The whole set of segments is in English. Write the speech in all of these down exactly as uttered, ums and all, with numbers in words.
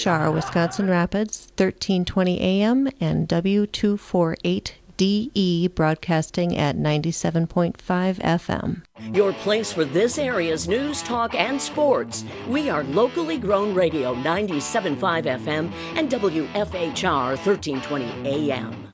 H R, Wisconsin Rapids, thirteen twenty A M, and W two forty-eight D E, broadcasting at ninety-seven point five F M. Your place for this area's news, talk, and sports. We are locally grown radio, ninety-seven point five F M and W F H R, thirteen twenty A M.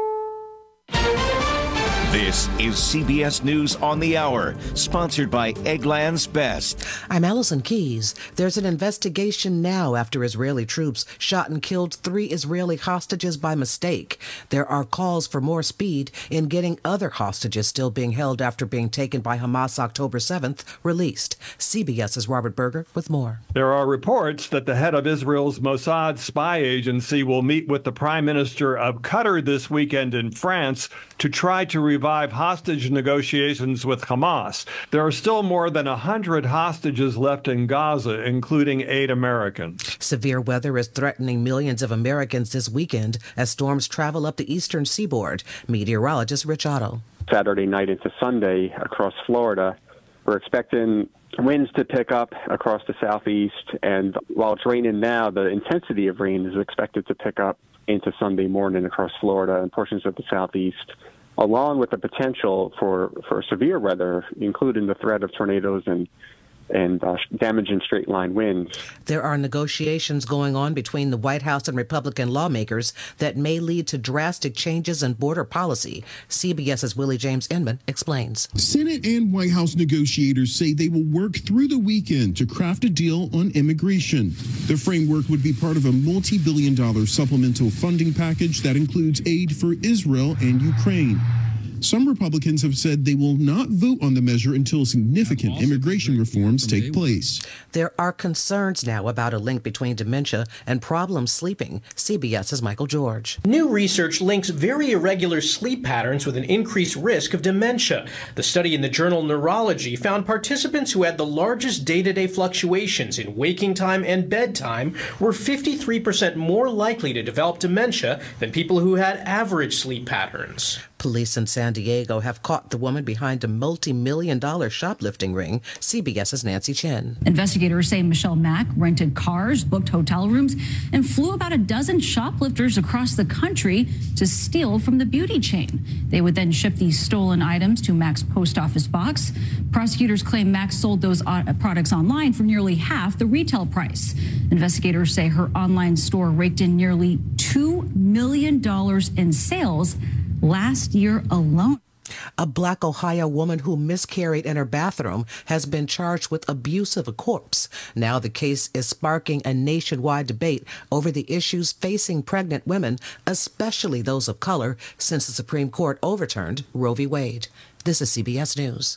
This is C B S News on the Hour, sponsored by Eggland's Best. I'm Allison Keyes. There's an investigation now after Israeli troops shot and killed three Israeli hostages by mistake. There are calls for more speed in getting other hostages still being held after being taken by Hamas October seventh released. CBS's Robert Berger with more. There are reports that the head of Israel's Mossad spy agency will meet with the Prime Minister of Qatar this weekend in France to try to revive hostage negotiations with Hamas. There are still more than one hundred hostages left in Gaza, including eight Americans. Severe weather is threatening millions of Americans this weekend as storms travel up the eastern seaboard. Meteorologist Rich Otto. Saturday night into Sunday across Florida, we're expecting winds to pick up across the southeast, and while it's raining now, the intensity of rain is expected to pick up into Sunday morning across Florida and portions of the southeast, along with the potential for, for severe weather, including the threat of tornadoes and and uh, damaging straight-line winds. There are negotiations going on between the White House and Republican lawmakers that may lead to drastic changes in border policy. CBS's Willie James Inman explains. Senate and White House negotiators say they will work through the weekend to craft a deal on immigration. The framework would be part of a multi-billion dollar supplemental funding package that includes aid for Israel and Ukraine. Some Republicans have said they will not vote on the measure until significant immigration reforms take place. There are concerns now about a link between dementia and problems sleeping. CBS's Michael George. New research links very irregular sleep patterns with an increased risk of dementia. The study in the journal Neurology found participants who had the largest day-to-day fluctuations in waking time and bedtime were fifty-three percent more likely to develop dementia than people who had average sleep patterns. Police in San Diego have caught the woman behind a multi-million dollar shoplifting ring. CBS's Nancy Chen. Investigators say Michelle Mack rented cars, booked hotel rooms, and flew about a dozen shoplifters across the country to steal from the beauty chain. They would then ship these stolen items to Mack's post office box. Prosecutors claim Mack sold those products online for nearly half the retail price. Investigators say her online store raked in nearly two million dollars in sales last year alone. A Black Ohio woman who miscarried in her bathroom has been charged with abuse of a corpse. Now the case is sparking a nationwide debate over the issues facing pregnant women, especially those of color, since the Supreme Court overturned Roe v. Wade. This is C B S News.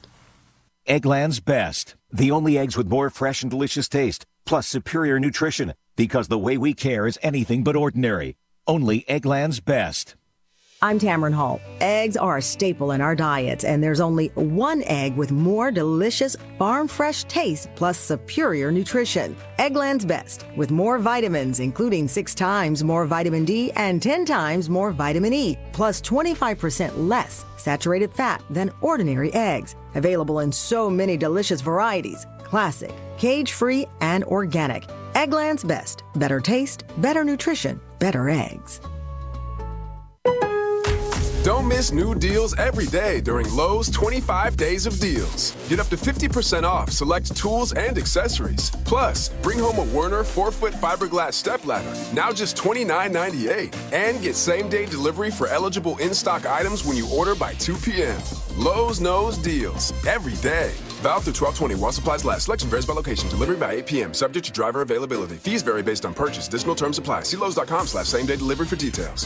Eggland's Best. The only eggs with more fresh and delicious taste, plus superior nutrition, because the way we care is anything but ordinary. Only Eggland's Best. I'm Tamron Hall. Eggs are a staple in our diets, and there's only one egg with more delicious farm-fresh taste plus superior nutrition. Eggland's Best, with more vitamins, including six times more vitamin D and ten times more vitamin E, plus twenty-five percent less saturated fat than ordinary eggs. Available in so many delicious varieties: classic, cage-free, and organic. Eggland's Best. Better taste, better nutrition, better eggs. Don't miss new deals every day during Lowe's twenty-five Days of Deals. Get up to fifty percent off select tools and accessories. Plus, bring home a Werner four-foot fiberglass stepladder, now just twenty-nine ninety-eight. And get same-day delivery for eligible in-stock items when you order by two p.m. Lowe's knows deals every day. Valid through twelve twenty while supplies last. Selection varies by location. Delivery by eight p.m. Subject to driver availability. Fees vary based on purchase. Additional terms apply. See Lowe's.com slash same-day delivery for details.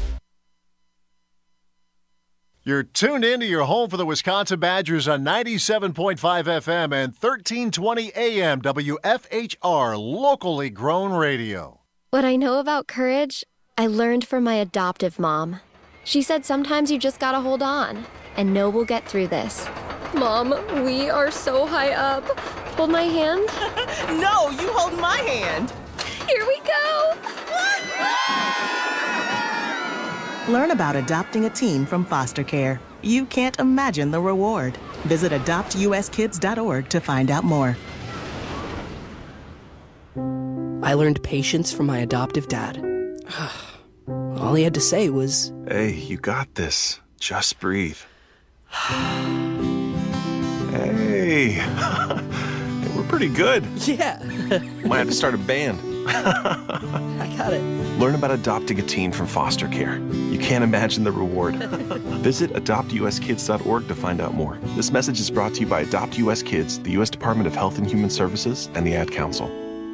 You're tuned in to your home for the Wisconsin Badgers on ninety-seven point five F M and thirteen twenty A M W F H R, locally grown radio. What I know about courage, I learned from my adoptive mom. She said sometimes you just gotta hold on and know we'll get through this. Mom, we are so high up. Hold my hand. No, you hold my hand. Here we go. Learn about adopting a teen from foster care. You can't imagine the reward. Visit adopt u s kids dot org to find out more. I learned patience from my adoptive dad. All he had to say was, "Hey, you got this. Just breathe." Hey, we're pretty good. Yeah. Might have to start a band. I got it. Learn about adopting a teen from foster care. You can't imagine the reward. Visit adopt u s kids dot org to find out more. This message is brought to you by Adopt U S Kids, the U S Department of Health and Human Services, and the Ad Council.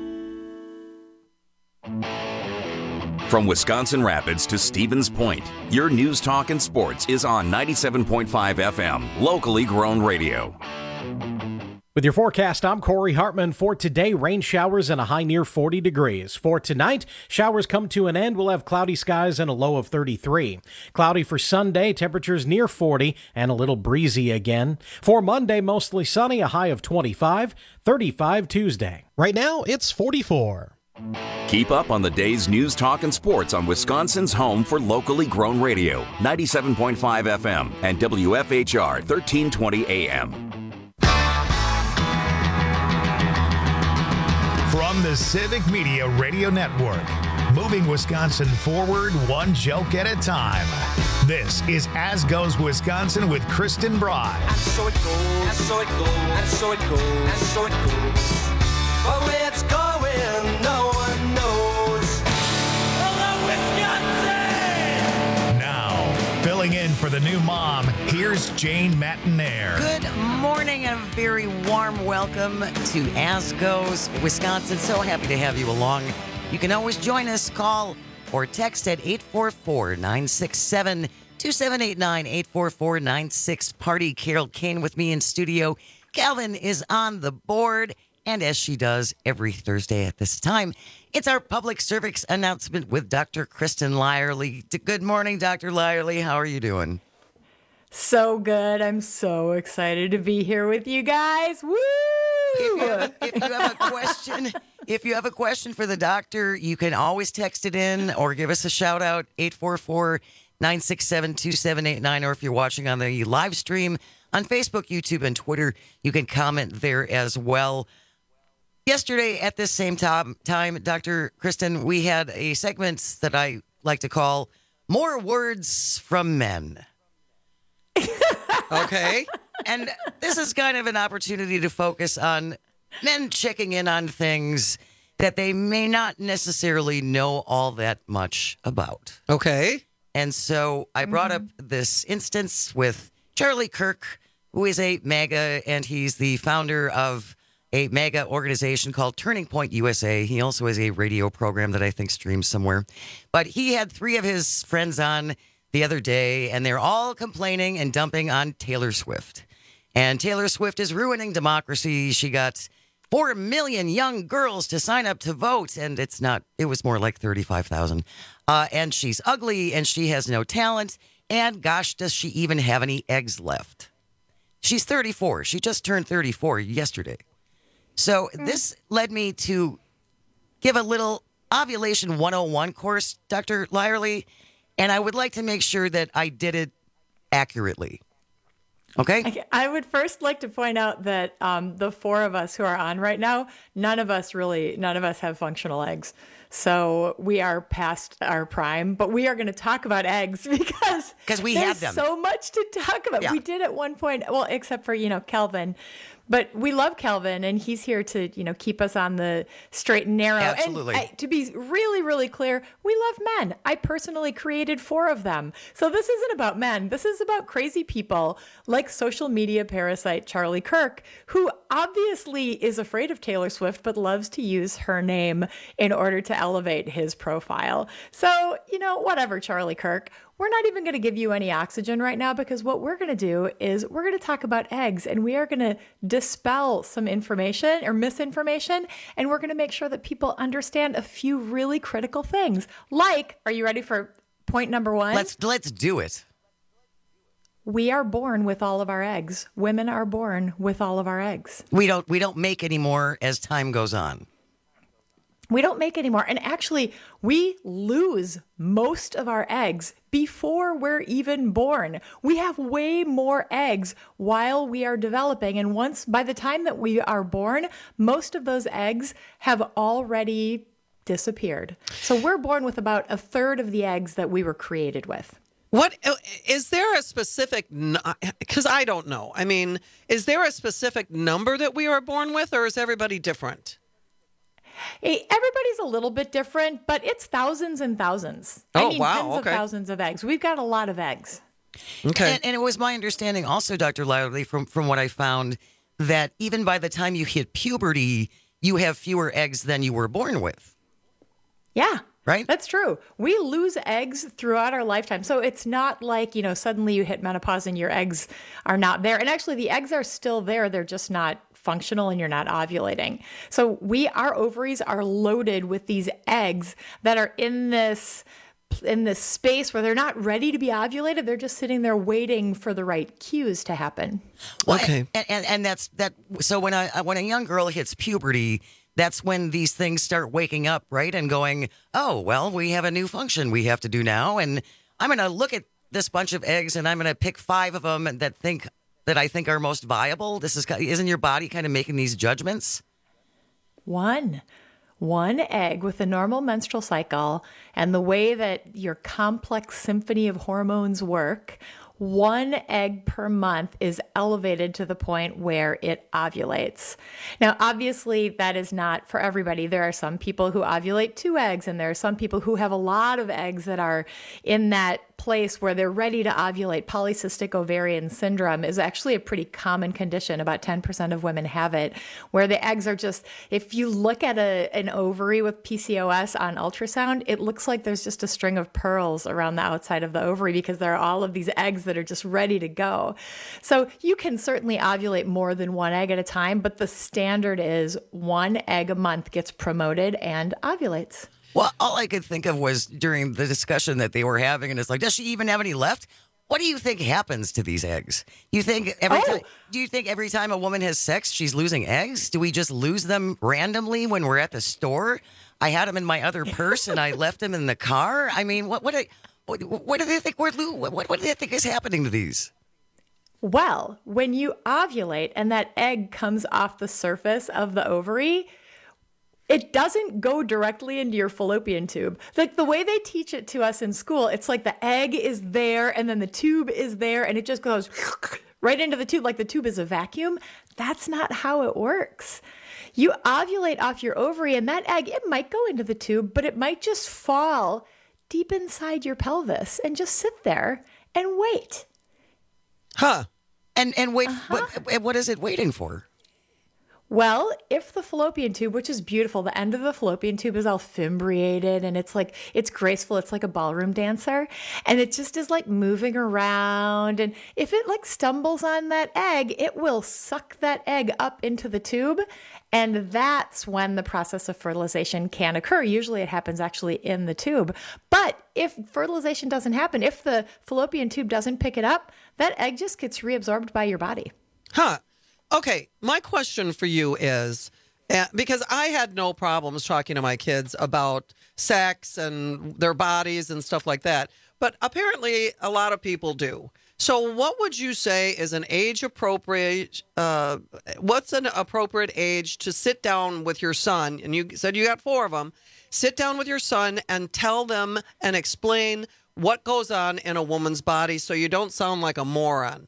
From Wisconsin Rapids to Stevens Point, your news, talk, and sports is on ninety-seven point five F M, locally grown radio. With your forecast, I'm Corey Hartman. For today, rain showers and a high near forty degrees. For tonight, showers come to an end. We'll have cloudy skies and a low of thirty-three. Cloudy for Sunday, temperatures near forty and a little breezy again. For Monday, mostly sunny, a high of twenty-five, thirty-five Tuesday. Right now, it's forty-four. Keep up on the day's news, talk, and sports on Wisconsin's home for locally grown radio, ninety-seven point five F M and W F H R thirteen twenty A M. From the Civic Media Radio Network, moving Wisconsin forward one joke at a time. This is As Goes Wisconsin with Kristen Broad. And so it goes, and so it goes, and so it goes, and so it goes. But where it's going, no one knows. Hello, Wisconsin! Now, filling in for the new mom, here's Jane Matinaire. Good morning and a very warm welcome to As Goes Wisconsin. So happy to have you along. You can always join us, call or text at eight four four, nine six seven, two seven eight nine, eight four four, nine six party. Carol Kane with me in studio. Calvin is on the board. And as she does every Thursday at this time, it's our public service announcement with Doctor Kristen Lyerly. Good morning, Doctor Lyerly. How are you doing? So good. I'm so excited to be here with you guys. Woo! If you have a, if you have a question, if you have a question for the doctor, you can always text it in or give us a shout out, eight four four, nine six seven, two seven eight nine. Or if you're watching on the live stream on Facebook, YouTube, and Twitter, you can comment there as well. Yesterday at this same time, time, Doctor Kristen, we had a segment that I like to call More Words from Men. Okay. And this is kind of an opportunity to focus on men checking in on things that they may not necessarily know all that much about. Okay. And so I brought mm-hmm. up this instance with Charlie Kirk, who is a MAGA, and he's the founder of a MAGA organization called Turning Point U S A. He also has a radio program that I think streams somewhere. But he had three of his friends on the other day, and they're all complaining and dumping on Taylor Swift. And Taylor Swift is ruining democracy. She got four million young girls to sign up to vote, and it's not, it was more like thirty-five thousand. Uh, and she's ugly, and she has no talent, and gosh, does she even have any eggs left? She's thirty-four. She just turned thirty-four yesterday. So this led me to give a little ovulation one oh one course, Doctor Lyerly, and I would like to make sure that I did it accurately. Okay? I would first like to point out that um, the four of us who are on right now, none of us really, none of us have functional eggs. So we are past our prime, but we are going to talk about eggs because because we there's have them. So much to talk about. Yeah. We did at one point, well, except for, you know, Kelvin. But we love Kelvin, and he's here to, you know, keep us on the straight and narrow. Absolutely. And I, to be really, really clear, we love men. I personally created four of them. So this isn't about men. This is about crazy people like social media parasite Charlie Kirk, who obviously is afraid of Taylor Swift, but loves to use her name in order to elevate his profile. So, you know, whatever, Charlie Kirk. We're not even going to give you any oxygen right now because what we're going to do is we're going to talk about eggs, and we are going to dispel some information or misinformation, and we're going to make sure that people understand a few really critical things. Like, are you ready for point number one? Let's let's do it. We are born with all of our eggs. Women are born with all of our eggs. We don't we don't make any more as time goes on. We don't make any more. And actually, we lose most of our eggs before we're even born. We have way more eggs while we are developing. And once, by the time that we are born, most of those eggs have already disappeared. So we're born with about a third of the eggs that we were created with. What is there a specific, because I don't know. I mean, is there a specific number that we are born with, or is everybody different? Hey, everybody's a little bit different, but it's thousands and thousands. Oh, I mean, wow. tens Okay. of thousands of eggs. We've got a lot of eggs. Okay. And, and it was my understanding also, Doctor Loudley, from, from what I found, that even by the time you hit puberty, you have fewer eggs than you were born with. Yeah. Right? That's true. We lose eggs throughout our lifetime. So it's not like, you know, suddenly you hit menopause and your eggs are not there. And actually the eggs are still there. They're just not functional and you're not ovulating. So we, our ovaries are loaded with these eggs that are in this in this space where they're not ready to be ovulated. They're just sitting there waiting for the right cues to happen. Well, okay. And, and, and that's that. So when a, when a young girl hits puberty, that's when these things start waking up, right? And going, oh, well, we have a new function we have to do now. And I'm going to look at this bunch of eggs and I'm going to pick five of them that think that I think are most viable. This is, isn't your body kind of making these judgments? One. One egg with a normal menstrual cycle and the way that your complex symphony of hormones work, one egg per month is elevated to the point where it ovulates. Now, obviously, that is not for everybody. There are some people who ovulate two eggs, and there are some people who have a lot of eggs that are in that place where they're ready to ovulate. Polycystic ovarian syndrome is actually a pretty common condition. About ten percent of women have it, where the eggs are just, if you look at a, an ovary with P C O S on ultrasound, it looks like there's just a string of pearls around the outside of the ovary because there are all of these eggs that are just ready to go. So you can certainly ovulate more than one egg at a time, but the standard is one egg a month gets promoted and ovulates. Well, all I could think of was during the discussion that they were having, and it's like, does she even have any left? What do you think happens to these eggs? You think every Oh. time? Do you think every time a woman has sex, she's losing eggs? Do we just lose them randomly when we're at the store? I had them in my other purse, and I left them in the car. I mean, what what what, what do they think we're lo- what what do they think is happening to these? Well, when you ovulate and that egg comes off the surface of the ovary, it doesn't go directly into your fallopian tube. Like the way they teach it to us in school, it's like the egg is there and then the tube is there and it just goes right into the tube like the tube is a vacuum. That's not how it works. You ovulate off your ovary and that egg, it might go into the tube, but it might just fall deep inside your pelvis and just sit there and wait. Huh. And and wait, uh-huh. what, what is it waiting for? Well, if the fallopian tube, which is beautiful, the end of the fallopian tube is all fimbriated and it's like, it's graceful. It's like a ballroom dancer and it just is like moving around. And if it like stumbles on that egg, it will suck that egg up into the tube. And that's when the process of fertilization can occur. Usually it happens actually in the tube. But if fertilization doesn't happen, if the fallopian tube doesn't pick it up, that egg just gets reabsorbed by your body. Huh. Okay, my question for you is, uh, because I had no problems talking to my kids about sex and their bodies and stuff like that, but apparently a lot of people do. So what would you say is an age appropriate, uh, what's an appropriate age to sit down with your son, and you said you got four of them, sit down with your son and tell them and explain what goes on in a woman's body so you don't sound like a moron?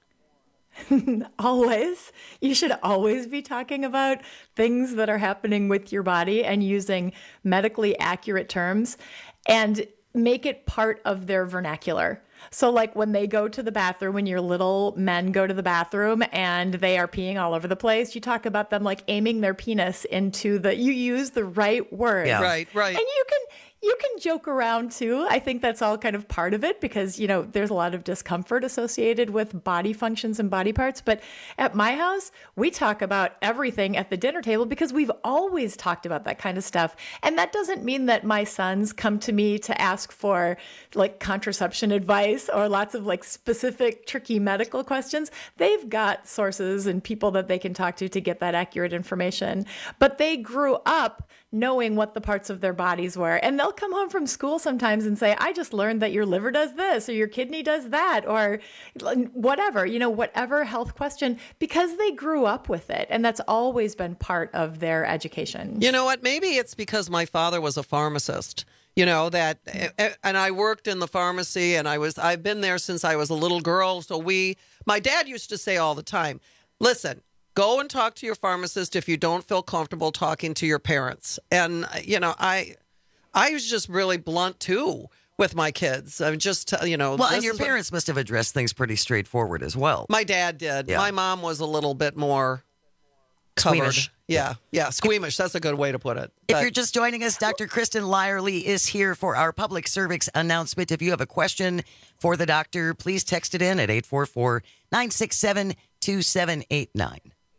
Always. You should always be talking about things that are happening with your body and using medically accurate terms and make it part of their vernacular. So like when they go to the bathroom, when your little men go to the bathroom and they are peeing all over the place, you talk about them like aiming their penis into the, you use the right word. Yeah. Right, right. And you can, you can joke around too. I think that's all kind of part of it because, you know, there's a lot of discomfort associated with body functions and body parts. But at my house, we talk about everything at the dinner table because we've always talked about that kind of stuff. And that doesn't mean that my sons come to me to ask for like contraception advice or lots of like specific tricky medical questions. They've got sources and people that they can talk to to get that accurate information. But they grew up knowing what the parts of their bodies were. And they'll come home from school sometimes and say, I just learned that your liver does this, or your kidney does that, or whatever, you know, whatever health question, because they grew up with it. And that's always been part of their education. You know what? Maybe it's because my father was a pharmacist. You know, that, and I worked in the pharmacy, and I was, I've been there since I was a little girl. So we, my dad used to say all the time, listen, go and talk to your pharmacist if you don't feel comfortable talking to your parents. And, you know, I, I was just really blunt too with my kids. I'm just, you know. Well, and your parents what, must have addressed things pretty straightforward as well. My dad did. Yeah. My mom was a little bit more covered. Squeamish. Yeah, yeah, squeamish. That's a good way to put it. If but, you're just joining us, Doctor Kristen Lyerly is here for our public service announcement. If you have a question for the doctor, please text it in at eight four four, nine six seven, two seven eight nine.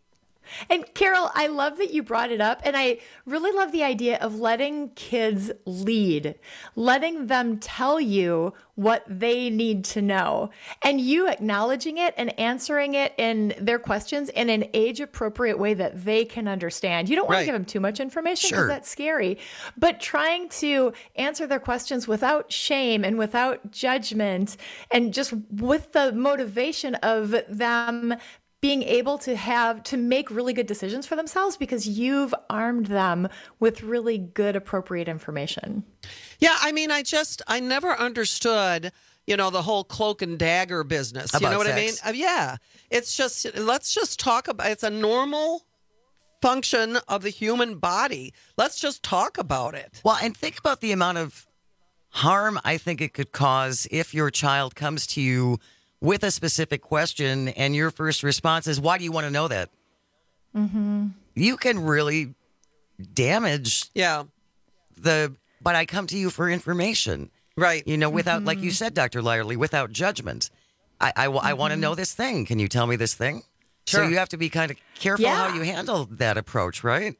And Carol, I love that you brought it up. And I really love the idea of letting kids lead, letting them tell you what they need to know, and you acknowledging it and answering it in their questions in an age-appropriate way that they can understand. You don't want right. to give them too much information because sure. that's scary, but trying to answer their questions without shame and without judgment, and just with the motivation of them being able to have to make really good decisions for themselves because you've armed them with really good, appropriate information. Yeah, I mean, I just, I never understood, you know, the whole cloak and dagger business. About you know what sex. I mean? Uh, yeah. It's just, let's just talk about, it's a normal function of the human body. Let's just talk about it. Well, and think about the amount of harm I think it could cause if your child comes to you with a specific question and your first response is, why do you want to know that? Mm-hmm. You can really damage yeah. the, but I come to you for information. Right. You know, without, Mm-hmm. like you said, Doctor Lyerly, without judgment. I, I, mm-hmm. I want to know this thing. Can you tell me this thing? Sure. So you have to be kind of careful Yeah. how you handle that approach, right?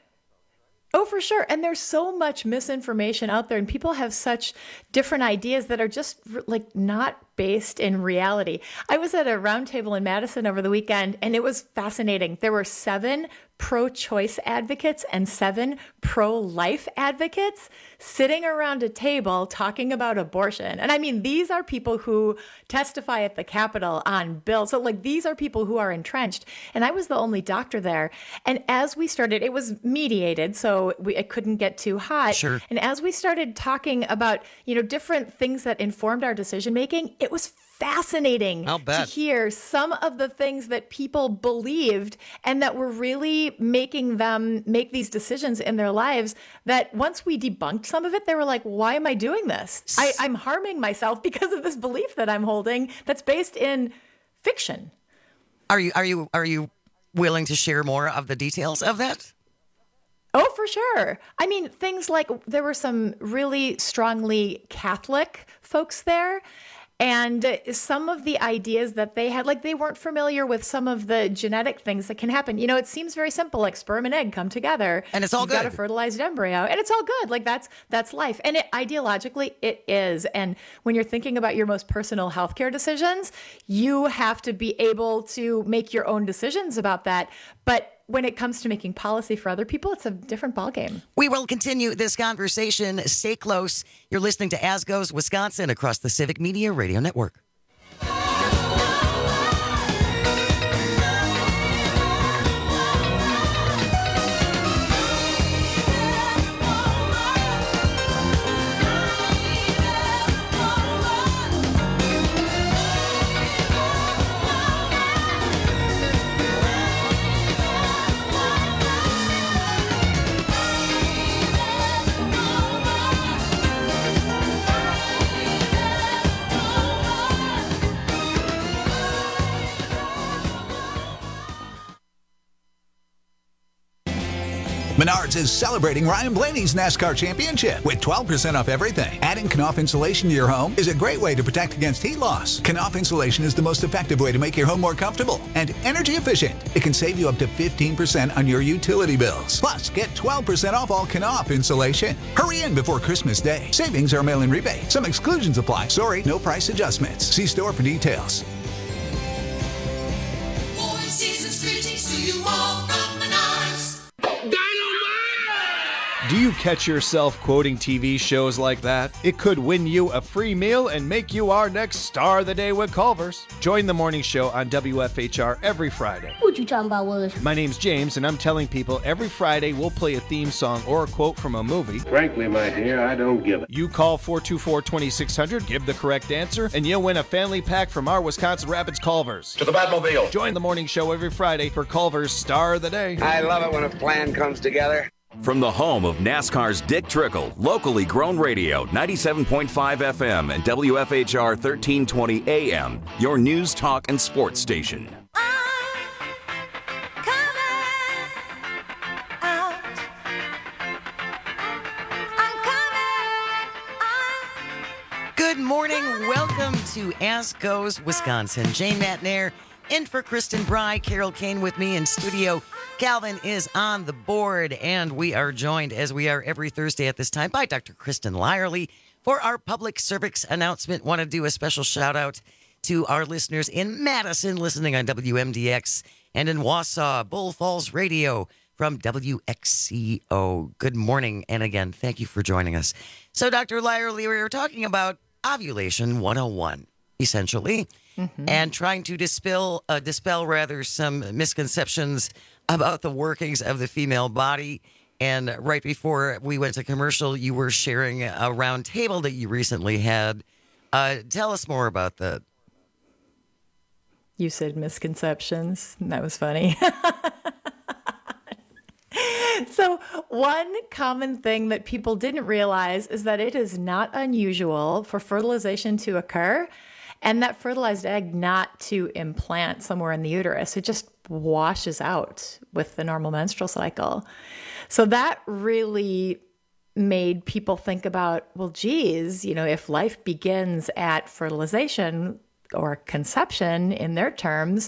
Oh, for sure. And there's so much misinformation out there, and people have such different ideas that are just like not based in reality. I was at a roundtable in Madison over the weekend, and it was fascinating. There were seven pro-choice advocates and seven pro-life advocates sitting around a table talking about abortion. And I mean, these are people who testify at the Capitol on bills. So like, these are people who are entrenched. And I was the only doctor there. And as we started, it was mediated, so we, it couldn't get too hot. Sure. And as we started talking about, you know, different things that informed our decision-making, it was fascinating I'll bet. to hear some of the things that people believed and that were really making them make these decisions in their lives, that once we debunked some of it, they were like, why am I doing this? I, I'm harming myself because of this belief that I'm holding that's based in fiction. Are you are you are you willing to share more of the details of that? Oh, for sure. I mean, things like there were some really strongly Catholic folks there. And some of the ideas that they had, like they weren't familiar with some of the genetic things that can happen. You know, it seems very simple, like sperm and egg come together. And it's all You've good. got a fertilized embryo, and it's all good. Like that's that's life. And it, ideologically, it is. And when you're thinking about your most personal healthcare decisions, you have to be able to make your own decisions about that. But when it comes to making policy for other people, it's a different ballgame. We will continue this conversation. Stay close. You're listening to As Goes Wisconsin across the Civic Media Radio Network. Menards is celebrating Ryan Blaney's NASCAR championship with twelve percent off everything. Adding Knauf insulation to your home is a great way to protect against heat loss. Knauf insulation is the most effective way to make your home more comfortable and energy efficient. It can save you up to fifteen percent on your utility bills. Plus, get twelve percent off all Knauf insulation. Hurry in before Christmas Day. Savings are mail-in rebate. Some exclusions apply. Sorry, no price adjustments. See store for details. Four seasons greetings to you all from Menards. Do you catch yourself quoting T V shows like that? It could win you a free meal and make you our next star of the day with Culver's. Join the morning show on W F H R every Friday. What you talking about, Willis? My name's James, and I'm telling people every Friday we'll play a theme song or a quote from a movie. Frankly, my dear, I don't give it. You call four two four, two six zero zero, give the correct answer, and you'll win a family pack from our Wisconsin Rapids Culver's. To the Batmobile. Join the morning show every Friday for Culver's Star of the Day. I love it when a plan comes together. From the home of NASCAR's Dick Trickle, locally grown radio, ninety-seven point five F M and W F H R thirteen twenty A M, your news, talk, and sports station. Good morning. Welcome to As Goes Wisconsin. Jane Matnair in for Kristen Bry. Carol Kane with me in studio. Calvin is on the board, and we are joined, as we are every Thursday at this time, by Doctor Kristen Lyerly for our public service announcement. Want to do a special shout-out to our listeners in Madison, listening on W M D X, and in Wausau, Bull Falls Radio from W X C O. Good morning, and again, thank you for joining us. So, Doctor Lyerly, we were talking about ovulation one oh one, essentially, mm-hmm. and trying to dispel, uh, dispel rather, some misconceptions about the workings of the female body. And right before we went to commercial, you were sharing a round table that you recently had. Uh, tell us more about that. You said misconceptions, and that was funny. So one common thing that people didn't realize is that it is not unusual for fertilization to occur and that fertilized egg not to implant somewhere in the uterus. It just washes out with the normal menstrual cycle. So that really made people think about, well, geez, you know, if life begins at fertilization or conception in their terms,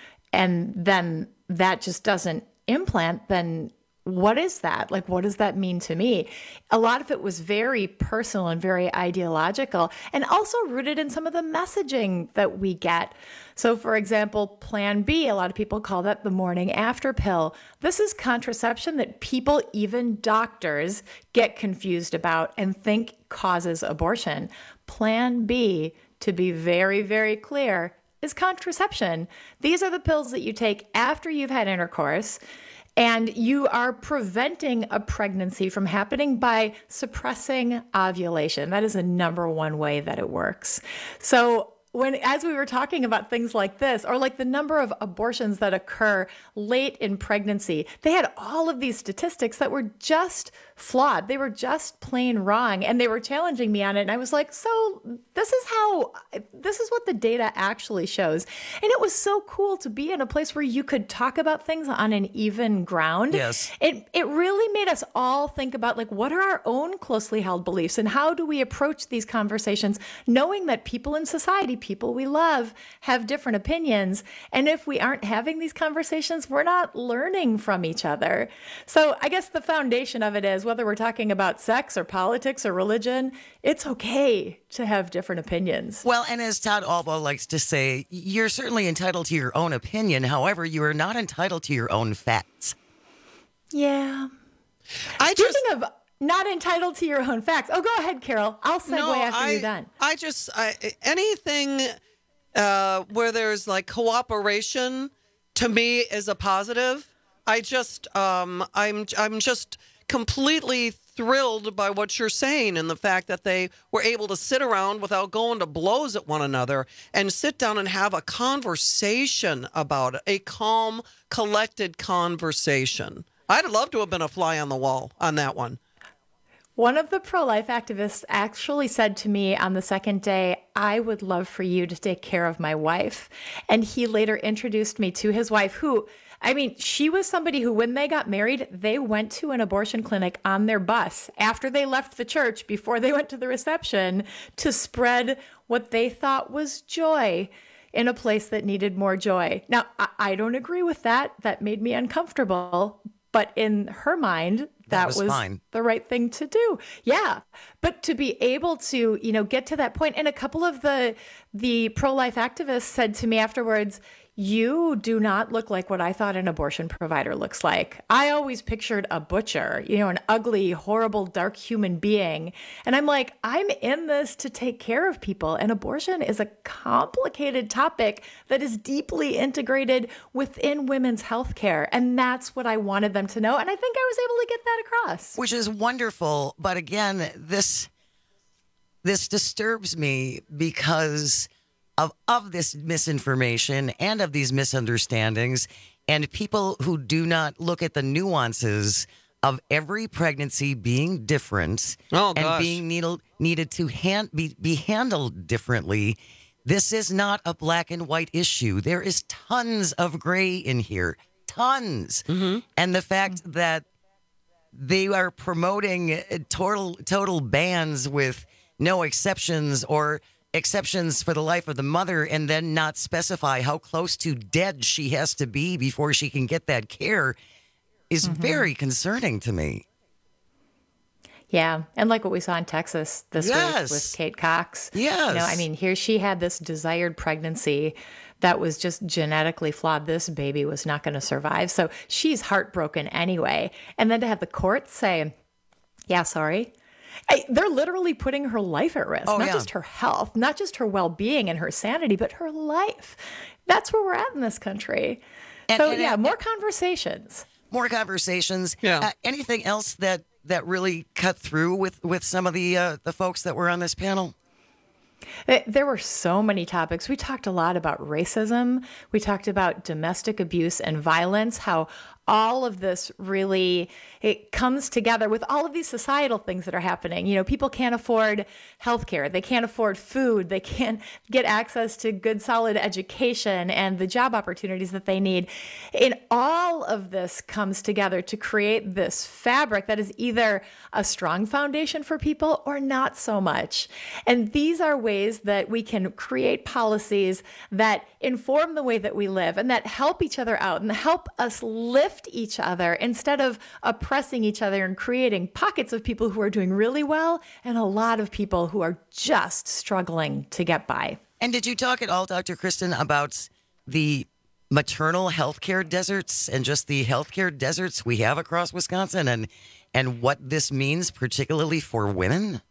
and then that just doesn't implant, then what is that? Like, what does that mean to me? A lot of it was very personal and very ideological, and also rooted in some of the messaging that we get. So, for example, Plan B, a lot of people call that the morning after pill. This is contraception that people, even doctors, get confused about and think causes abortion. Plan B, to be very, very clear, is contraception. These are the pills that you take after you've had intercourse, and you are preventing a pregnancy from happening by suppressing ovulation. That is the number one way that it works. So when, as we were talking about things like this, or like the number of abortions that occur late in pregnancy, they had all of these statistics that were just flawed. They were just plain wrong, and they were challenging me on it. And I was like, so this is how, this is what the data actually shows. And it was so cool to be in a place where you could talk about things on an even ground. Yes. It, it really made us all think about, like, what are our own closely held beliefs and how do we approach these conversations, knowing that people in society, people we love, have different opinions. And if we aren't having these conversations, we're not learning from each other. So I guess the foundation of it is, whether we're talking about sex or politics or religion, it's okay to have different opinions. Well, and as Todd Alba likes to say, you're certainly entitled to your own opinion. However, you are not entitled to your own facts. Yeah. I Speaking just, of not entitled to your own facts. Oh, go ahead, Carol. I'll segue no, after I, you're done. I just, I, anything uh, where there's like cooperation, to me is a positive. I just, um, I'm, I'm just completely thrilled by what you're saying and the fact that they were able to sit around without going to blows at one another and sit down and have a conversation about it, a calm, collected conversation. I'd love to have been a fly on the wall on that one. One of the pro-life activists actually said to me on the second day, I would love for you to take care of my wife. And he later introduced me to his wife, who, I mean, she was somebody who, when they got married, they went to an abortion clinic on their bus after they left the church, before they went to the reception, to spread what they thought was joy in a place that needed more joy. Now, I, I don't agree with that. That made me uncomfortable. But in her mind, that, that was, was fine. the right thing to do. Yeah. But to be able to, you know, get to that point, and a couple of the the pro-life activists said to me afterwards, you do not look like what I thought an abortion provider looks like. I always pictured a butcher, you know, an ugly, horrible, dark human being. And I'm like, I'm in this to take care of people. And abortion is a complicated topic that is deeply integrated within women's health care. And that's what I wanted them to know. And I think I was able to get that across. Which is wonderful. But again, this this disturbs me because of, of this misinformation and of these misunderstandings and people who do not look at the nuances of every pregnancy being different oh, and gosh. being needed, needed to hand, be, be handled differently. This is not a black and white issue. There is tons of gray in here, tons. Mm-hmm. And the fact that they are promoting total total bans with no exceptions or exceptions for the life of the mother and then not specify how close to dead she has to be before she can get that care is Mm-hmm. very concerning to me. Yeah. And like what we saw in Texas this Yes. week with Kate Cox. Yes. You know, I mean, here she had this desired pregnancy that was just genetically flawed. This baby was not going to survive. So she's heartbroken anyway. And then to have the court say, yeah, sorry. I, they're literally putting her life at risk, Oh, not yeah. just her health, not just her well-being and her sanity, but her life. That's where we're at in this country. And- so, and- yeah, more conversations. More conversations. Yeah. Uh, anything else that, that really cut through with, with some of the uh, the folks that were on this panel? There were so many topics. We talked a lot about racism. We talked about domestic abuse and violence, how all of this really, it comes together with all of these societal things that are happening. You know, people can't afford healthcare. They can't afford food. They can't get access to good, solid education and the job opportunities that they need. And all of this comes together to create this fabric that is either a strong foundation for people or not so much. And these are ways that we can create policies that inform the way that we live and that help each other out and help us lift each other instead of oppressing each other and creating pockets of people who are doing really well and a lot of people who are just struggling to get by. And did you talk at all, Doctor Kristen, about the maternal healthcare deserts and just the healthcare deserts we have across Wisconsin and and what this means particularly for women?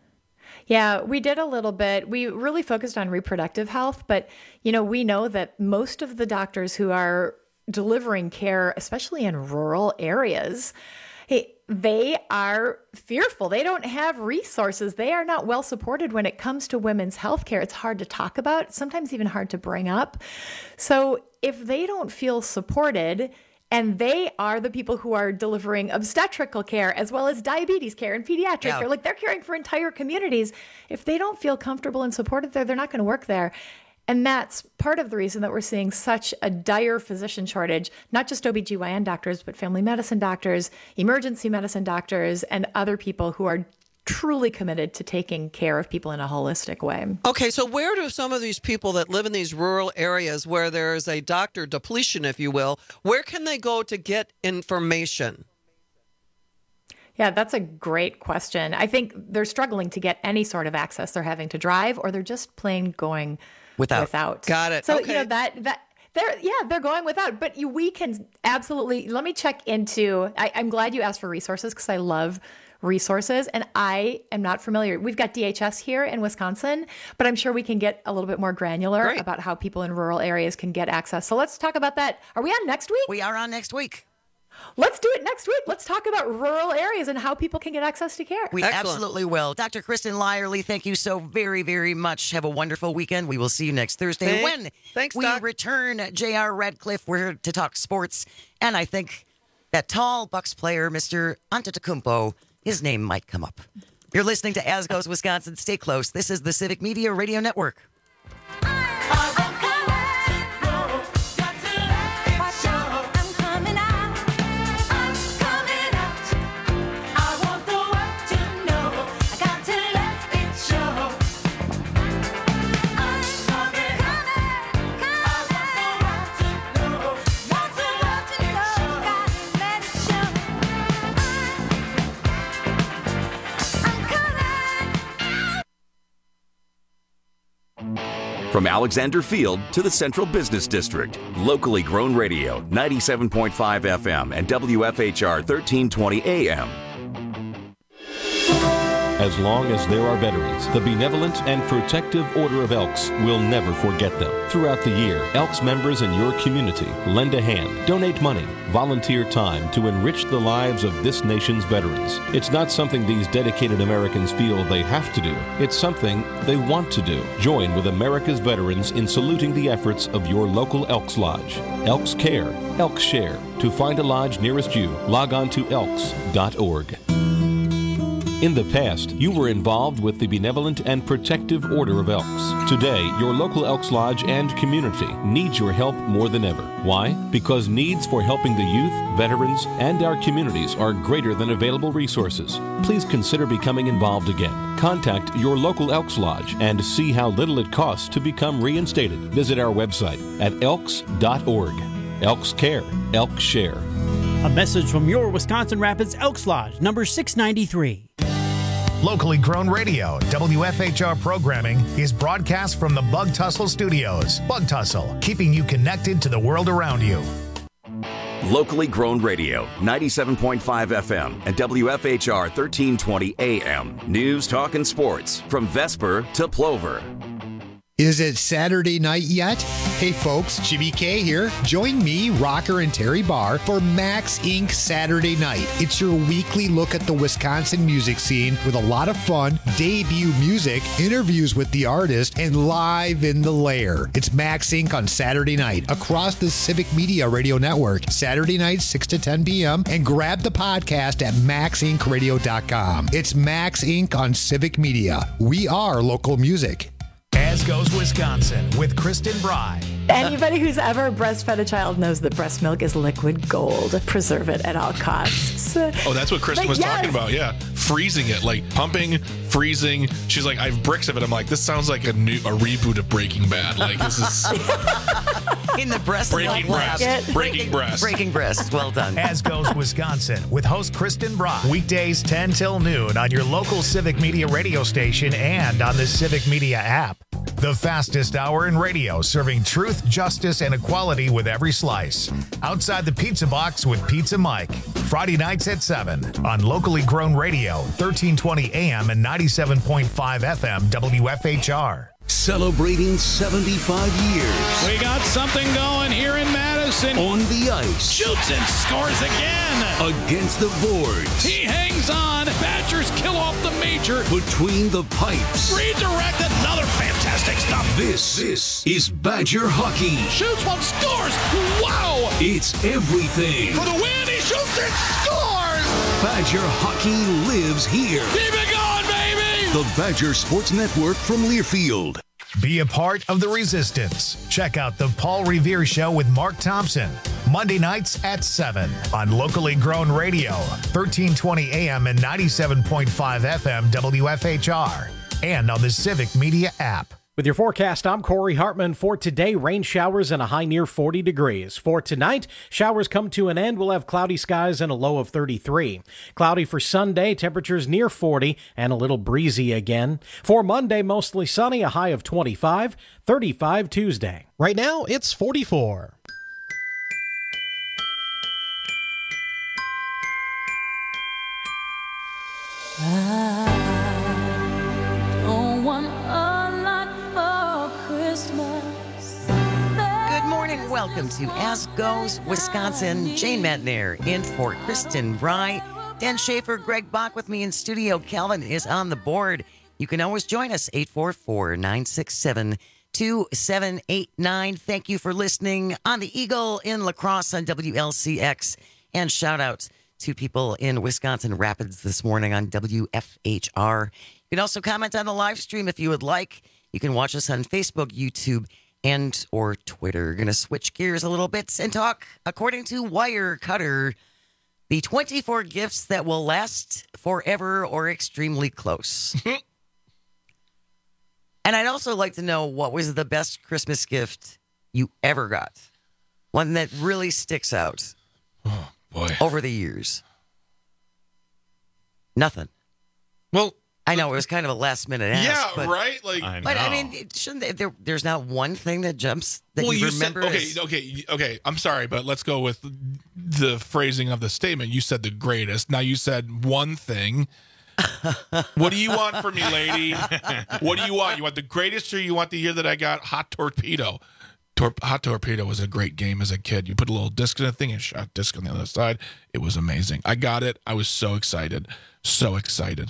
Yeah, we did a little bit. We really focused on reproductive health, but you know, we know that most of the doctors who are delivering care, especially in rural areas, hey, they are fearful. They don't have resources. They are not well supported when it comes to women's health care. It's hard to talk about, sometimes even hard to bring up. So if they don't feel supported, and they are the people who are delivering obstetrical care as well as diabetes care and pediatric Yeah. care, like they're caring for entire communities. If they don't feel comfortable and supported there, they're not going to work there. And that's part of the reason that we're seeing such a dire physician shortage, not just O B G Y N doctors, but family medicine doctors, emergency medicine doctors, and other people who are truly committed to taking care of people in a holistic way. Okay, so where do some of these people that live in these rural areas where there's a doctor depletion, if you will, where can they go to get information? Yeah, that's a great question. I think they're struggling to get any sort of access. They're having to drive or they're just plain going Without. without. Got it. So, Okay. you know, that, that, they're, yeah, they're going without, but you, we can absolutely, let me check into, I, I'm glad you asked for resources because I love resources and I am not familiar. We've got D H S here in Wisconsin, but I'm sure we can get a little bit more granular Great. about how people in rural areas can get access. So let's talk about that. Are we on next week? We are on next week. Let's do it next week. Let's talk about rural areas and how people can get access to care. We Excellent. absolutely will. Doctor Kristen Lyerly, thank you so very, very much. Have a wonderful weekend. We will see you next Thursday Thank- when thanks, we Doc. return. J R Radcliffe, we're here to talk sports. And I think that tall Bucks player, Mister Antetokounmpo, his name might come up. You're listening to As Goes Wisconsin. Stay close. This is the Civic Media Radio Network. From Alexander Field to the Central Business District, locally grown radio, ninety-seven point five F M and W F H R thirteen twenty A M. As long as there are veterans, the Benevolent and Protective Order of Elks will never forget them. Throughout the year, Elks members in your community lend a hand, donate money, volunteer time to enrich the lives of this nation's veterans. It's not something these dedicated Americans feel they have to do. It's something they want to do. Join with America's veterans in saluting the efforts of your local Elks Lodge. Elks Care, Elks Share. To find a lodge nearest you, log on to elks dot org. In the past, you were involved with the Benevolent and Protective Order of Elks. Today, your local Elks Lodge and community needs your help more than ever. Why? Because needs for helping the youth, veterans, and our communities are greater than available resources. Please consider becoming involved again. Contact your local Elks Lodge and see how little it costs to become reinstated. Visit our website at elks dot org. Elks Care, Elks Share. A message from your Wisconsin Rapids Elks Lodge, number six ninety-three. Locally grown radio, W F H R programming is broadcast from the Bug Tussle Studios. Bug Tussle, keeping you connected to the world around you. Locally grown radio, ninety-seven point five F M and W F H R thirteen twenty A M. News, talk, and sports from Vesper to Plover. Is it Saturday night yet? Hey folks, Jimmy K here. Join me, Rocker, and Terry Barr for Max Incorporated Saturday Night. It's your weekly look at the Wisconsin music scene with a lot of fun, debut music, interviews with the artist, and live in the lair. It's Max Incorporated on Saturday night across the Civic Media Radio Network. Saturday night, six to ten p.m. And grab the podcast at max inc radio dot com. It's Max Incorporated on Civic Media. We are local music. As Goes Wisconsin with Kristen Bry. Anybody who's ever breastfed a child knows that breast milk is liquid gold. Preserve it at all costs. Oh, that's what Kristen But was yes. talking about. Yeah, freezing it, like pumping, freezing. She's like, I have bricks of it. I'm like, this sounds like a new a reboot of Breaking Bad. Like this is In the breast Breaking milk breast. lab. Breaking breast. Breaking breast. Well done. As Goes Wisconsin with host Kristen Bry. Weekdays ten till noon on your local Civic Media radio station and on the Civic Media app. The fastest hour in radio, serving truth, justice, and equality with every slice. Outside the Pizza Box with Pizza Mike. Friday nights at seven on locally grown radio, thirteen twenty A M and ninety-seven point five F M W F H R. Celebrating seventy-five years. We got something going here in Madison. On the ice. Shoots and scores again. Against the boards. He hangs on. Badgers kill off the major. Between the pipes. Redirect, another fantastic stop. This, this is Badger hockey. Shoots one, scores. Wow. It's everything. For the win, he shoots and scores. Badger hockey lives here. Keep it going, baby. The Badger Sports Network from Learfield. Be a part of the resistance. Check out the Paul Revere Show with Mark Thompson. Monday nights at seven on locally grown radio, thirteen twenty A M and ninety-seven point five F M W F H R. And on the Civic Media app. With your forecast, I'm Corey Hartman. For today, rain showers and a high near forty degrees. For tonight, showers come to an end. We'll have cloudy skies and a low of thirty-three. Cloudy for Sunday, temperatures near forty and a little breezy again. For Monday, mostly sunny, a high of twenty-five, thirty-five Tuesday. Right now, it's forty-four. I don't want a lot for Christmas. Good morning. Welcome to As Goes Wisconsin. Jane Matnair in for Kristen Bry. Dan Schaefer, Greg Bach with me in studio. Calvin is on the board. You can always join us, eight four four, nine six seven, two seven eight nine. Thank you for listening on the Eagle in La Crosse on W L C X. And shout outs to people in Wisconsin Rapids this morning on W F H R. You can also comment on the live stream if you would like. You can watch us on Facebook, YouTube, and or Twitter. Going to switch gears a little bit and talk, according to Wirecutter, the twenty-four gifts that will last forever or extremely close. And I'd also like to know what was the best Christmas gift you ever got. One that really sticks out. Oh, boy. Over the years. Nothing. Well, I know it was kind of a last minute ask. Yeah, but, right? Like, I but I know. mean, it shouldn't they, there, there's not one thing that jumps that well, you, you remember. said, okay, as- okay, okay. I'm sorry, but let's go with the phrasing of the statement. You said the greatest. Now you said one thing. What do you want from me, lady? What do you want? You want the greatest, or you want the year that I got Hot Torpedo? Tor- Hot Torpedo was a great game as a kid. You put a little disc in the thing and shot disc on the other side. It was amazing. I got it. I was so excited. So excited.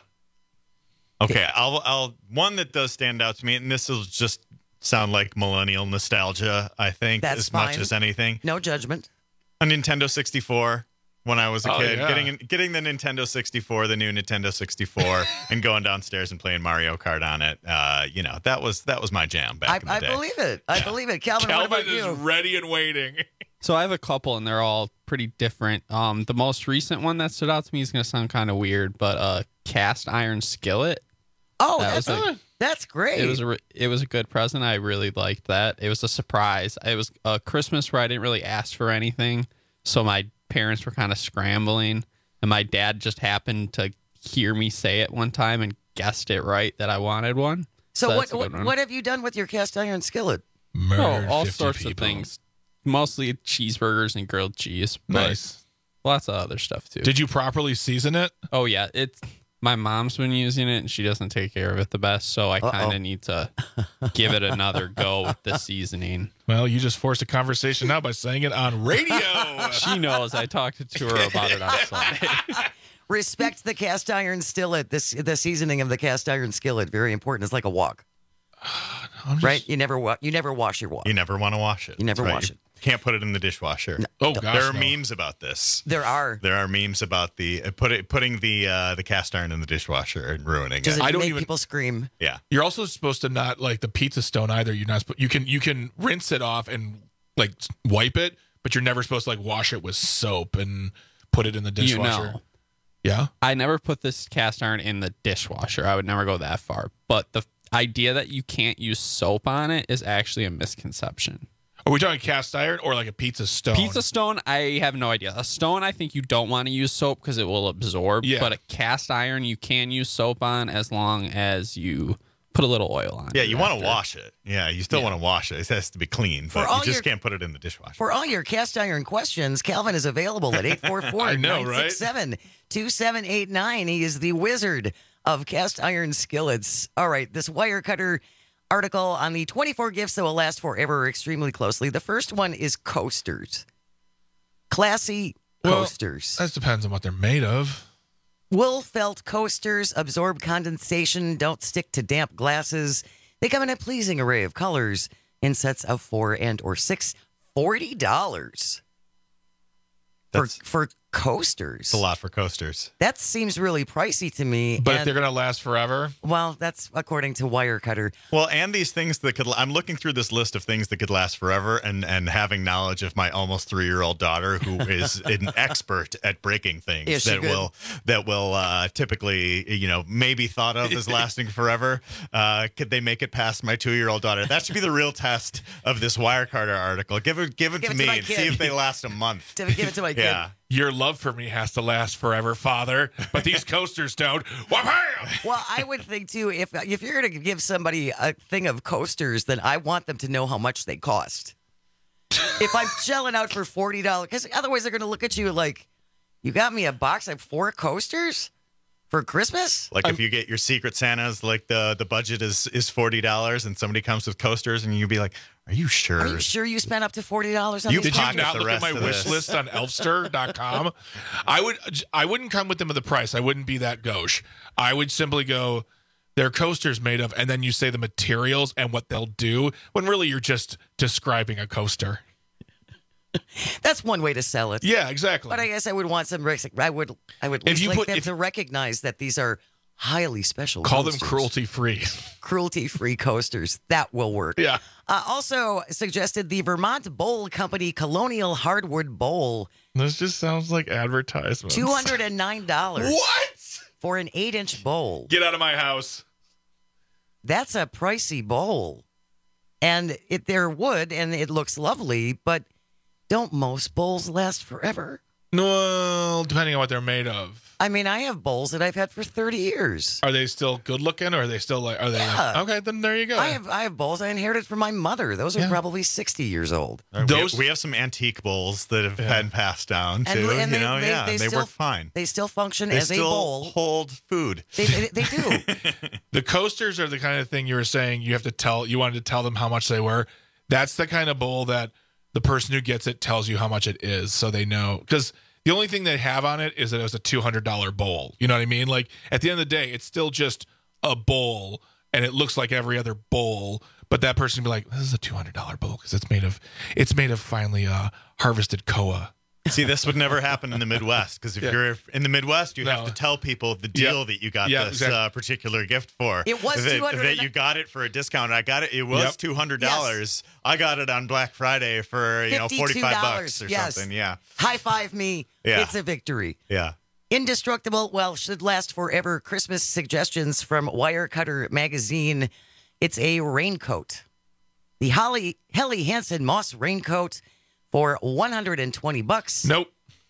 Okay, I'll I'll one that does stand out to me, and this will just sound like millennial nostalgia, I think, That's as much fine. as anything. No judgment. A Nintendo sixty-four when I was a Oh, kid, yeah. getting getting the Nintendo sixty-four, the new Nintendo sixty-four, and going downstairs and playing Mario Kart on it. Uh, you know, that was that was my jam back I, in the I day. believe it. I believe it. Calvin, what Calvin about is you? ready and waiting. So I have a couple, and they're all pretty different. Um, the most recent one that stood out to me is going to sound kind of weird, but uh, cast iron skillet. Oh, That that's, was a- that's great. It was a re- it was a good present. I really liked that. It was a surprise. It was a Christmas where I didn't really ask for anything, so my parents were kind of scrambling, and my dad just happened to hear me say it one time and guessed it right that I wanted one. so that's what a good what, one. what have you done with your cast iron skillet? Oh, Murdered all fifty sorts people. of things. Mostly cheeseburgers and grilled cheese. But Nice. lots of other stuff too. Did you properly season it? Oh yeah, it's my mom's been using it and she doesn't take care of it the best, so I Uh-oh. kind of need to give it another go with the seasoning. Well, you just forced a conversation now by saying it on radio. She knows. I talked to her about it on Sunday. Respect the cast iron skillet. This the seasoning of the cast iron skillet very important. It's like a wok, I'm just- right? You never wa- you never wash your wok. You never want to wash it. You never That's right. wash You it. Can't put it in the dishwasher. Oh gosh, There are no. memes about this. There are. There are memes about the uh, put it, putting the uh, the cast iron in the dishwasher and ruining Does it. it I don't make even- people scream? Yeah. You're also supposed to not like the pizza stone either. You're not. Supposed, you can you can rinse it off and like wipe it, but you're never supposed to like wash it with soap and put it in the You dishwasher. know, Yeah. I never put this cast iron in the dishwasher. I would never go that far. But the idea that you can't use soap on it is actually a misconception. Are we talking cast iron or like a pizza stone? Pizza stone, I have no idea. A stone, I think you don't want to use soap because it will absorb. Yeah. But a cast iron, you can use soap on as long as you put a little oil on Yeah, it. you want to after. wash it. Yeah, you still Yeah. want to wash it. It has to be clean, For but all you just your- can't put it in the dishwasher. For all your cast iron questions, Calvin is available at eight four four, I know, nine six seven, two seven eight nine. He is the wizard of cast iron skillets. All right, this wire cutter article on the twenty-four gifts that will last forever extremely closely. The first one is coasters. Classy Well, coasters. That depends on what they're made of. Wool felt coasters absorb condensation, don't stick to damp glasses. They come in a pleasing array of colors in sets of four and or six. forty dollars for, That's- for coasters. It's a lot for coasters. That seems really pricey to me. But if and- they're gonna last forever, well, that's according to Wirecutter. Well, and these things that could, I'm looking through this list of things that could last forever and, and having knowledge of my almost three year old daughter who is an expert at breaking things Is she that good? will, that will uh, typically, you know, maybe thought of as lasting forever. Uh, could they make it past my two year old daughter? That should be the real test of this Wirecutter article. Give it, give it Give to it to me my and kid. see if they last a month. To give it to my kid. Yeah. your love for me has to last forever, Father. But these coasters don't. Wham! Well, I would think too, if if you're going to give somebody a thing of coasters, then I want them to know how much they cost. If I'm shelling out for forty dollars, because otherwise they're going to look at you like, you got me a box of four coasters for Christmas? Like if you get your Secret Santas, like the the budget is is forty dollars, and somebody comes with coasters, and you'd be like, "Are you sure?" Are you sure you spent up to forty dollars on You these Did you coasters? not the look at rest my of wish this. list on elfster dot com? I would I wouldn't come with them with the price. I wouldn't be that gauche. I would simply go, they're coasters made of, and then you say the materials and what they'll do, when really you're just describing a coaster. That's one way to sell it. Yeah, exactly. But I guess I would want some. rec- I would. I would. If you like put- them if- to recognize that these are highly special. Call them coasters. cruelty free. Cruelty-free coasters. That will work. Yeah. Uh, also suggested the Vermont Bowl Company Colonial Hardwood Bowl, This just sounds like advertisements. two hundred and nine dollars. What? For an eight-inch bowl. Get out of my house. That's a pricey bowl, and it they're wood and it looks lovely. But don't most bowls last forever? No, depending on what they're made of. I mean, I have bowls that I've had for thirty years. Are they still good looking, or are they still like? Are they? Yeah. Like, okay, then there you go. I have I have bowls I inherited from my mother. Those are Yeah. probably sixty years old. Uh, we Those- have, we have some antique bowls that have been passed down And- too. and you they- know, they- yeah, they and they still- work fine. They still function They as still a bowl. hold food. They, they, they do. The coasters are the kind of thing you were saying you have to tell. You wanted to tell them how much they were. That's the kind of bowl that the person who gets it tells you how much it is, so they know. Because the only thing they have on it is that it was a two hundred dollars bowl. You know what I mean? Like, at the end of the day, it's still just a bowl, and it looks like every other bowl. But that person would be like, this is a two hundred dollars bowl because it's made of it's made of finely uh, harvested koa. See, this would never happen in the Midwest because if Yeah. you're in the Midwest, you No. have to tell people the deal Yeah. that you got Yeah, this exactly. uh, particular gift for. It was that, two hundred that you got it for a discount. I got it. It was Yep. two hundred dollars. I got it on Black Friday for you know forty five bucks or yes. something. Yeah, High five me. Yeah. It's a victory. yeah. Indestructible, well, should last forever. Christmas suggestions from Wirecutter magazine. It's a raincoat. The Holly Helly Hansen Moss raincoat for one hundred twenty bucks. Nope.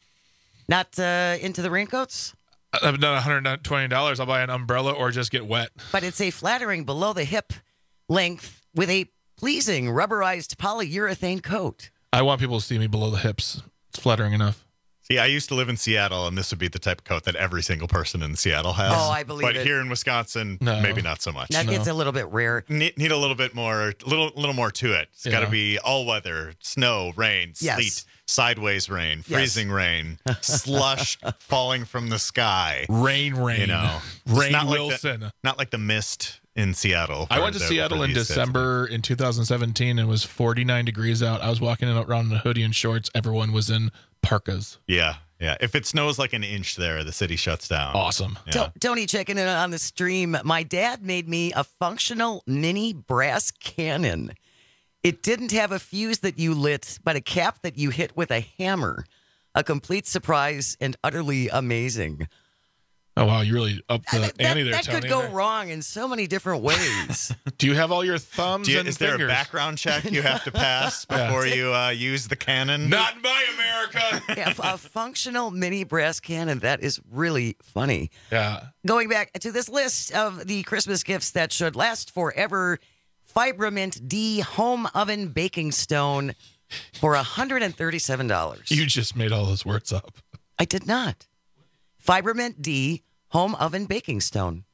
Not uh, into the raincoats, I've done one hundred twenty dollars. I'll buy an umbrella or just get wet. but it's a flattering below the hip length with a pleasing rubberized polyurethane coat. I want people to see me below the hips. It's flattering enough. See, I used to live in Seattle, and this would be the type of coat that every single person in Seattle has. Oh, I believe but it. here in Wisconsin, No. maybe not so much. That gets a little bit rare. Need, need a little bit more, a little, little more to it. It's got to Yeah. be all weather, snow, rain, Yes. sleet, sideways rain, Yes. freezing rain, slush falling from the sky. Rain, rain. You know, It's Rain not like the- Wilson. not like the mist in Seattle. I for went to the- Seattle for in these days. December in two thousand seventeen and it was forty-nine degrees out. I was walking around in a hoodie and shorts. Everyone was in parkas. Yeah, yeah. If it snows like an inch there, the city shuts down. Awesome. Yeah. To- Tony checking in on the stream. My dad made me a functional mini brass cannon. It didn't have a fuse that you lit, but a cap that you hit with a hammer. A complete surprise and utterly amazing. Oh, wow. You really upped the That, ante there, that Tony. could go wrong in so many different ways. Do you have all your thumbs Do you- and is there fingers? a background check you have to pass Yeah. before you uh, use the cannon? Not in my America. Yeah, a functional mini brass cannon. That is really funny. Yeah. Going back to this list of the Christmas gifts that should last forever, Fibrament D Home Oven Baking Stone for one hundred thirty-seven dollars. You just made all those words up. I did not. Fibrament D Home Oven Baking Stone.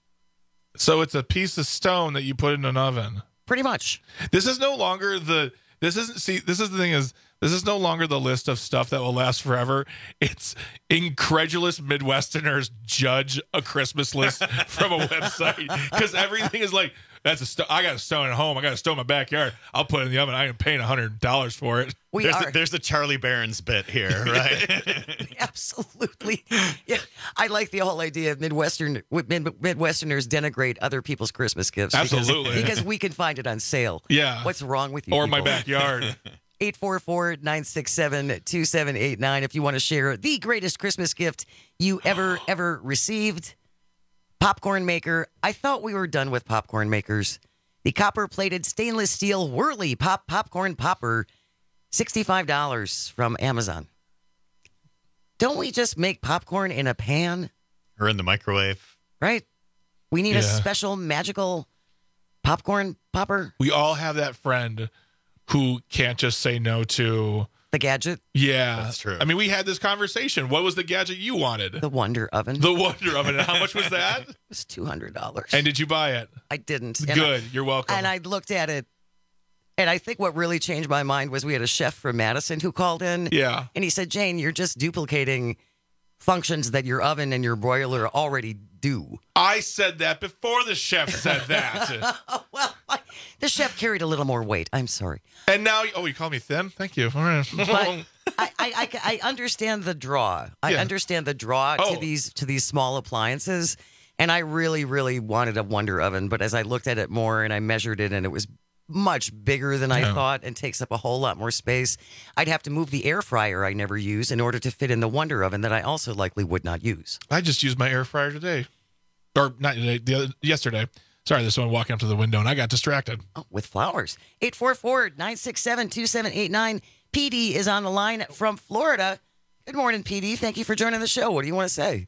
So it's a piece of stone that you put in an oven. Pretty much. This is no longer the this isn't see this is the thing is this is no longer the list of stuff that will last forever. It's incredulous Midwesterners judge a Christmas list from a website because everything is like that's a sto- I got a stone at home. I got a stone in my backyard. I'll put it in the oven. I am paying a hundred dollars for it. We there's, are. A, there's a Charlie Barron's bit here, right? Absolutely. Yeah. I like the whole idea of Midwestern Mid, Midwesterners denigrate other people's Christmas gifts. because- Absolutely. Because, we can find it on sale. Yeah. What's wrong with you? Or my people? backyard. eight four four, nine six seven, two seven eight nine if you want to share the greatest Christmas gift you ever, ever received. Popcorn maker. I thought we were done with popcorn makers. The copper-plated stainless steel Whirly Pop Popcorn Popper, sixty-five dollars from Amazon. Don't we just make popcorn in a pan? Or in the microwave. Right? We need a Yeah. special magical popcorn popper. We all have that friend who can't just say no to the gadget. Yeah, That's true. I mean, we had this conversation. What was the gadget you wanted? The Wonder Oven. The Wonder Oven. And how much was that? It was two hundred dollars. And did you buy it? I didn't. And Good. I- You're welcome. And I looked at it, and I think what really changed my mind was we had a chef from Madison who called in. Yeah. And he said, Jane, you're just duplicating functions that your oven and your broiler already do. I said that before the chef said that. well, I, the chef carried a little more weight. I'm sorry. And now, oh, you call me thin? Thank you. All right. But I, I, I, I understand the draw. I Yeah. understand the draw Oh. to these to these small appliances. And I really, really wanted a Wonder Oven. But as I looked at it more and I measured it and it was much bigger than I Yeah. thought and takes up a whole lot more space, I'd have to move the air fryer I never use in order to fit in the Wonder Oven that I also likely would not use. I just used my air fryer today. Or not today, the other, yesterday. Sorry, there's someone walking up to the window and I got distracted. Oh, with flowers. eight four four, nine six seven, two seven eight nine. P D is on the line from Florida. Good morning, P D. Thank you for joining the show. What do you want to say?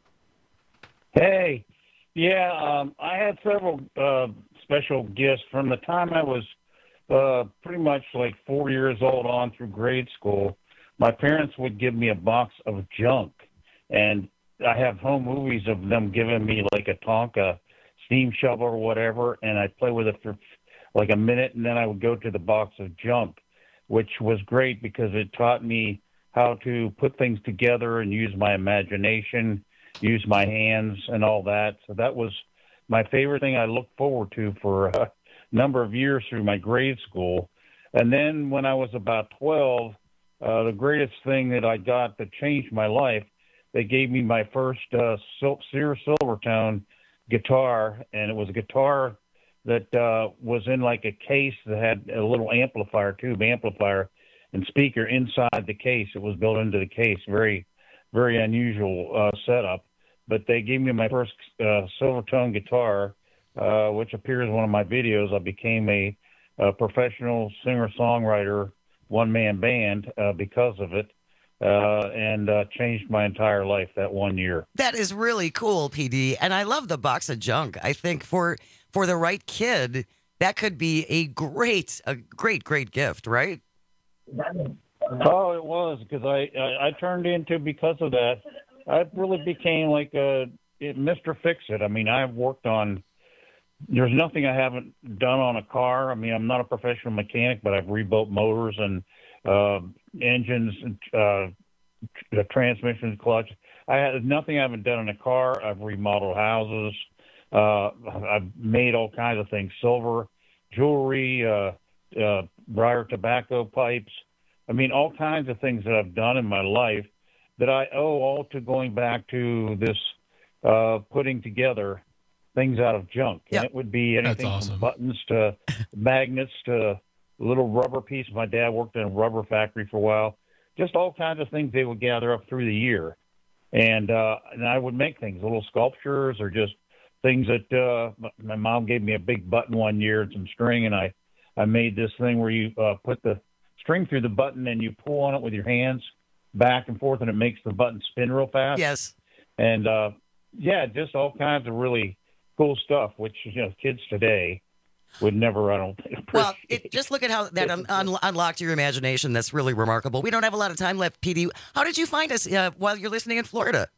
Hey, yeah, um, I had several uh, special gifts from the time I was uh, pretty much like four years old on through grade school. My parents would give me a box of junk, and I have home movies of them giving me like a Tonka steam shovel or whatever, and I'd play with it for like a minute, and then I would go to the box of junk, which was great because it taught me how to put things together and use my imagination, use my hands and all that. So that was my favorite thing I looked forward to for a number of years through my grade school. And then when I was about twelve, uh, the greatest thing that I got that changed my life, they gave me my first uh, Sears Silvertone guitar, and it was a guitar that uh, was in like a case that had a little amplifier, tube amplifier, and speaker inside the case. It was built into the case. Very, very unusual uh, setup. But they gave me my first uh, Silvertone guitar, uh, which appears in one of my videos. I became a, a professional singer-songwriter, one-man band uh, because of it, uh, and uh, changed my entire life that one year. That is really cool, P D. And I love the box of junk. I think for for the right kid, that could be a great, a great, great gift, right? Oh, it was, because I, I, I turned into, because of that, I really became like a Mister Fix-It. I mean, I've worked on, there's nothing I haven't done on a car. I mean, I'm not a professional mechanic, but I've rebuilt motors and uh, engines, uh, the transmissions, clutch. I had nothing I haven't done in a car. I've remodeled houses. Uh, I've made all kinds of things, silver, jewelry, uh, uh, briar tobacco pipes. I mean, all kinds of things that I've done in my life that I owe all to going back to this uh, putting together things out of junk. Yep. And it would be anything awesome. from buttons to magnets to little rubber pieces. My dad worked in a rubber factory for a while. Just all kinds of things they would gather up through the year. And, uh, and I would make things, little sculptures or just things that uh, my mom gave me a big button one year and some string, and I, I made this thing where you uh, put the string through the button and you pull on it with your hands back and forth, and it makes the button spin real fast. Yes. And, uh, yeah, just all kinds of really cool stuff, which, you know, kids today would never, I don't think, Well, it, just look at how that un- un- unlocked your imagination. That's really remarkable. We don't have a lot of time left, P D. How did you find us uh, while you're listening in Florida?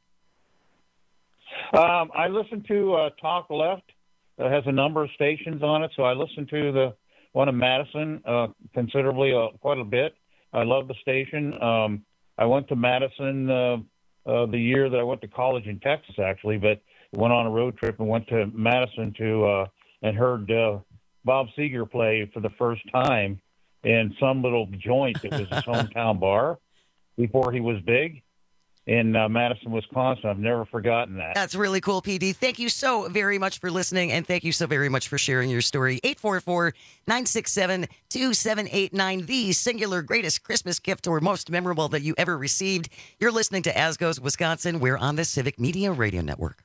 Um, I listen to uh, Talk Left. It has a number of stations on it, so I listen to the one in Madison uh, considerably, uh, quite a bit. I love the station. Um, I went to Madison uh, uh, the year that I went to college in Texas, actually, but went on a road trip and went to Madison to uh, and heard uh, Bob Seger play for the first time in some little joint that was his hometown bar before he was big in uh, Madison, Wisconsin. I've never forgotten that. That's really cool, P D. Thank you so very much for listening, and thank you so very much for sharing your story. eight four four, nine six seven, two seven eight nine, the singular greatest Christmas gift or most memorable that you ever received. You're listening to As Goes Wisconsin. We're on the Civic Media Radio Network.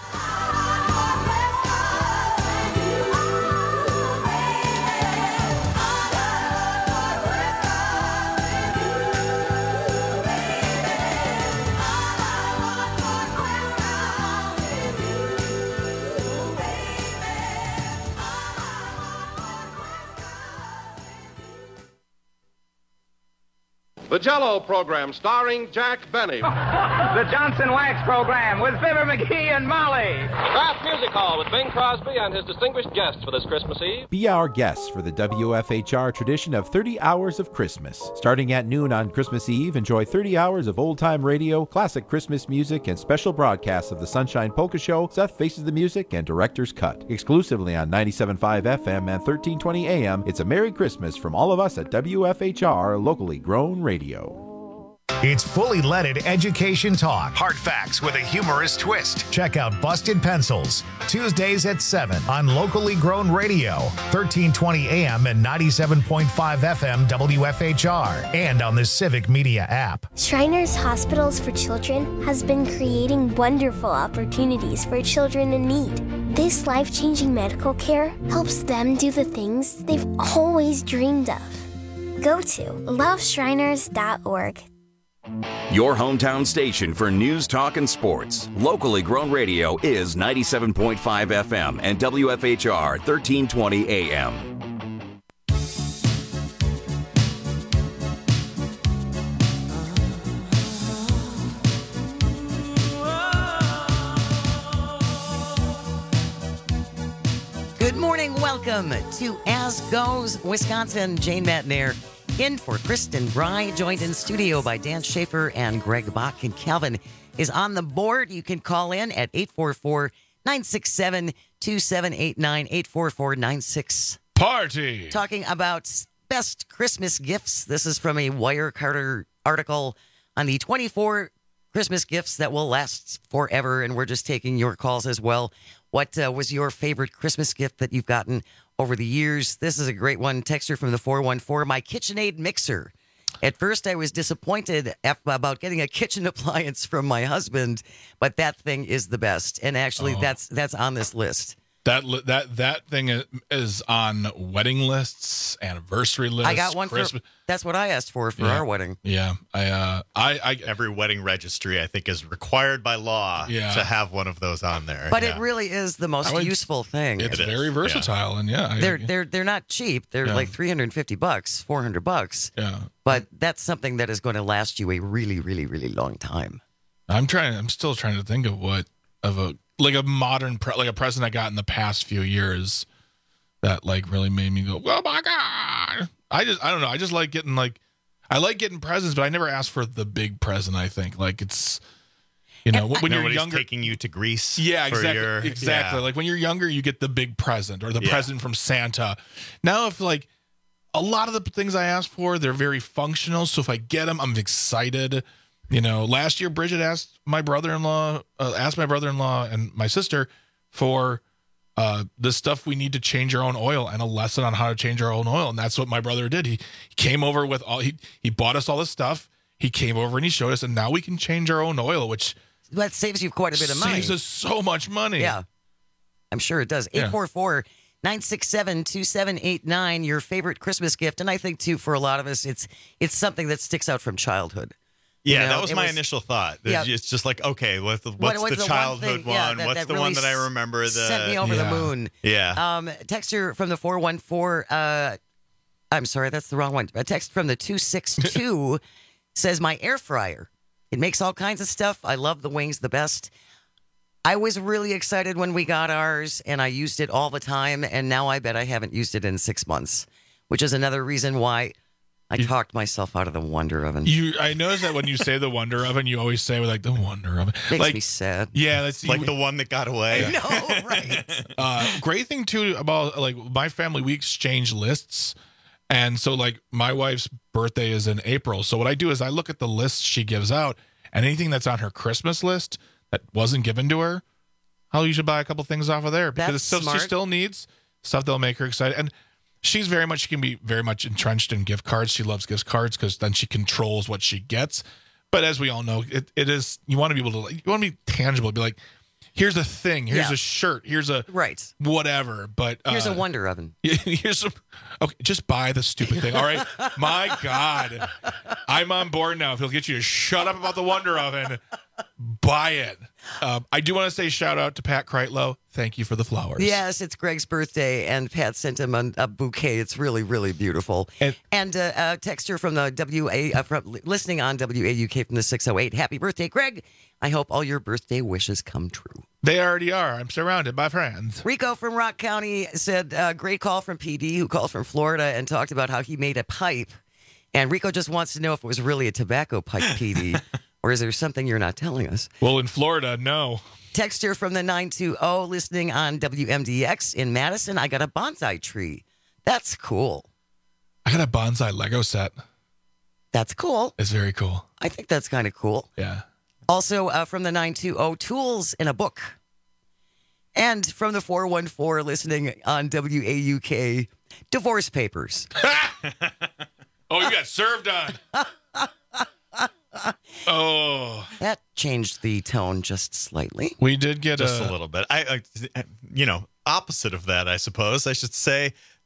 The Jell-O program starring Jack Benny. The Johnson Wax program with Fibber McGee and Molly. Kraft Music Hall with Bing Crosby and his distinguished guests for this Christmas Eve. Be our guests for the W F H R tradition of thirty hours of Christmas. Starting at noon on Christmas Eve, enjoy thirty hours of old-time radio, classic Christmas music, and special broadcasts of the Sunshine Polka Show, Seth Faces the Music, and Director's Cut. Exclusively on ninety-seven point five F M and thirteen twenty A M, it's a Merry Christmas from all of us at W F H R, locally grown radio. It's fully leaded education talk. Hard facts with a humorous twist. Check out Busted Pencils. Tuesdays at seven on locally grown radio. thirteen twenty A M and ninety-seven point five F M W F H R. And on the Civic Media app. Shriners Hospitals for Children has been creating wonderful opportunities for children in need. This life-changing medical care helps them do the things they've always dreamed of. Go to love shriners dot org. Your hometown station for news, talk, and sports. Locally grown radio is ninety-seven point five F M and W F H R thirteen twenty A M. Good morning. Welcome to As Goes Wisconsin. Jane Matnair in for Kristen Bry, joined in studio by Dan Schaefer and Greg Bach. And Calvin is on the board. You can call in at eight four four, nine six seven, two seven eight nine, eight four four, nine six. Party! Talking about best Christmas gifts. This is from a Wirecutter article on the twenty-four Christmas gifts that will last forever. And we're just taking your calls as well. What uh, was your favorite Christmas gift that you've gotten over the years? This is a great one. Texter from the four one four, my KitchenAid mixer. At first, I was disappointed about getting a kitchen appliance from my husband, but that thing is the best. And actually, Oh. that's that's on this list. That li- that that thing is- is on wedding lists, anniversary lists. I got one Christmas. for, that's what I asked for for Yeah. our wedding. Yeah, I, uh, I, I, every wedding registry I think is required by law Yeah. to have one of those on there. But Yeah. it really is the most I would- useful thing. it's It is, very versatile, and yeah, I, They're they're they're not cheap. They're Yeah. like three hundred fifty bucks, four hundred bucks. yeah. But that's something that is going to last you a really, really, really long time. I'm trying. I'm still trying to think of what of a like a modern pre- like a present I got in the past few years that like really made me go, oh my god! I just I don't know. I just like getting like I like getting presents, but I never ask for the big present. I think like it's you know when, when you're Nobody's younger. taking you to Greece. Yeah, for exactly. your- exactly. yeah. Like when you're younger, you get the big present or the Yeah. present from Santa. Now, if like a lot of the things I ask for, they're very functional. So if I get them, I'm excited. You know, last year Bridget asked my brother-in-law, uh, asked my brother-in-law and my sister for uh, the stuff we need to change our own oil and a lesson on how to change our own oil, and that's what my brother did. He, he came over with all he he bought us all this stuff. He came over and he showed us, and now we can change our own oil, which That saves you quite a bit of money. saves us so much money. Yeah, I'm sure it does. Yeah. eight four four, nine six seven, two seven eight nine, your favorite Christmas gift. And I think, too, for a lot of us, it's it's something that sticks out from childhood. You Yeah, know, that was it my initial thought. Yeah. It's just like, okay, what's the, What- what's what's the the one childhood thing, yeah, one? that- What's that the really one that I remember? The sent me over the Yeah. moon. Yeah. Um, texter from the four one four, uh, I'm sorry, that's the wrong one. A text from the two six two says, my air fryer. It makes all kinds of stuff. I love the wings the best. I was really excited when we got ours, and I used it all the time, and now I bet I haven't used it in six months, which is another reason why I talked myself out of the Wonder Oven. You, I noticed that when you say the Wonder Oven, you always say like the Wonder Oven. Makes like, me sad. Yeah, that's like you- the one that got away. I know, right? uh, great thing too about like my family, we exchange lists, and so like my wife's birthday is in April. So what I do is I look at the lists she gives out, and anything that's on her Christmas list that wasn't given to her, I'll usually buy a couple things off of there because That's it's stuff smart. she still needs, stuff that'll make her excited. And she's very much, she can be very much entrenched in gift cards. She loves gift cards because then she controls what she gets. But as we all know, it, it is, you want to be able to, like, you want to be tangible, be like, here's a thing, here's Yeah. a shirt, here's a Right. whatever. But Here's uh, a Wonder Oven. here's a, okay, just buy the stupid thing. All right. My God. I'm on board now. If he'll get you to shut up about the Wonder Oven, buy it. Um, I do want to say shout out to Pat Kreitlow. Thank you for the flowers. Yes, it's Greg's birthday, and Pat sent him a, a bouquet. It's really, really beautiful. And, and uh, a texter from the W A, uh, from, listening on W A U K from the six oh eight. Happy birthday, Greg. I hope all your birthday wishes come true. They already are. I'm surrounded by friends. Rico from Rock County said, uh, great call from P D, who called from Florida and talked about how he made a pipe. And Rico just wants to know if it was really a tobacco pipe, P D, or is there something you're not telling us? Well, in Florida, no. Texter from the nine two zero, listening on W M D X in Madison. I got a bonsai tree. That's cool. I got a bonsai Lego set. That's cool. It's very cool. I think that's kind of cool. Yeah. Also uh, from the nine two zero, tools in a book. And from the four one four, listening on W A U K, divorce papers. Oh, you got served on. Oh, That changed the tone just slightly. we did get Just a, a little bit. I, I, you know, opposite of that, I suppose I should say.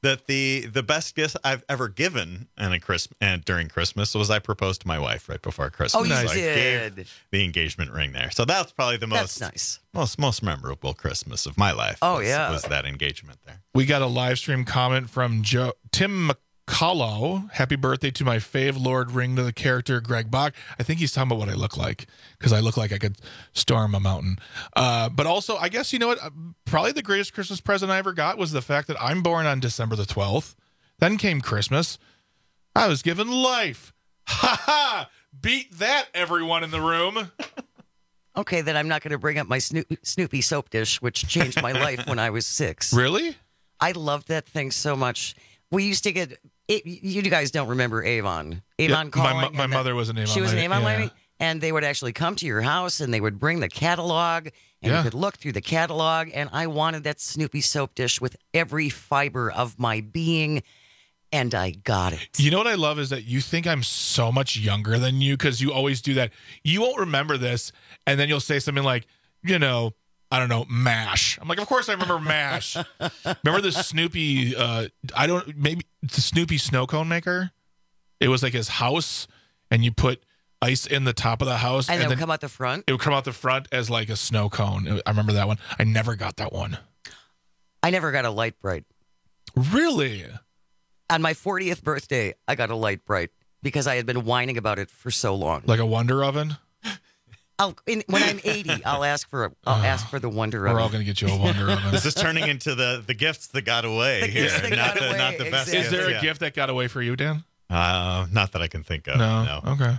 that the the best gift I've ever given and a Chris and during Christmas was I proposed to my wife right before Christmas. Oh, you So did. I gave the engagement ring there. So that's probably the most That's nice. most most memorable Christmas of my life. Oh, was, yeah. was that engagement there. We got a live stream comment from Joe Tim McCullough. Happy birthday to my fave Lord ring to the character Greg Bach. I think he's talking about what I look like because I look like I could storm a mountain. Uh, but also, I guess, you know what? Probably the greatest Christmas present I ever got was the fact that I'm born on December the twelfth. Then came Christmas. I was given life. Ha ha! Beat that, everyone in the room. Okay, then I'm not going to bring up my Snoopy, Snoopy soap dish, which changed my life when I was six. Really? I loved that thing so much. We used to get, it, you guys don't remember Avon. Avon Yeah, calling. my, my and mother that- was an Avon She was an lady, Avon yeah. lady. And they would actually come to your house and they would bring the catalog and Yeah. you could look through the catalog. And I wanted that Snoopy soap dish with every fiber of my being. And I got it. You know what I love is that you think I'm so much younger than you because you always do that. You won't remember this, and then you'll say something like, you know, I don't know, MASH. I'm like, of course I remember MASH. Remember the Snoopy, uh, I don't, maybe the Snoopy snow cone maker? It was like his house, and you put ice in the top of the house. And, and it would then come out the front. It would come out the front as like a snow cone. I remember that one. I never got that one. I never got a Light Bright. Really? On my fortieth birthday, I got a Light Bright because I had been whining about it for so long. Like a Wonder Oven? I'll, in, when I'm eighty, I'll ask for a, I'll ask for the Wonder Oven. We're all going to get you a Wonder Oven. This is turning into the the gifts that got away The here, gifts that not got the away, not the best. exactly. Is there a yeah. gift that got away for you, Dan? Uh, not that I can think of. No. No. Okay.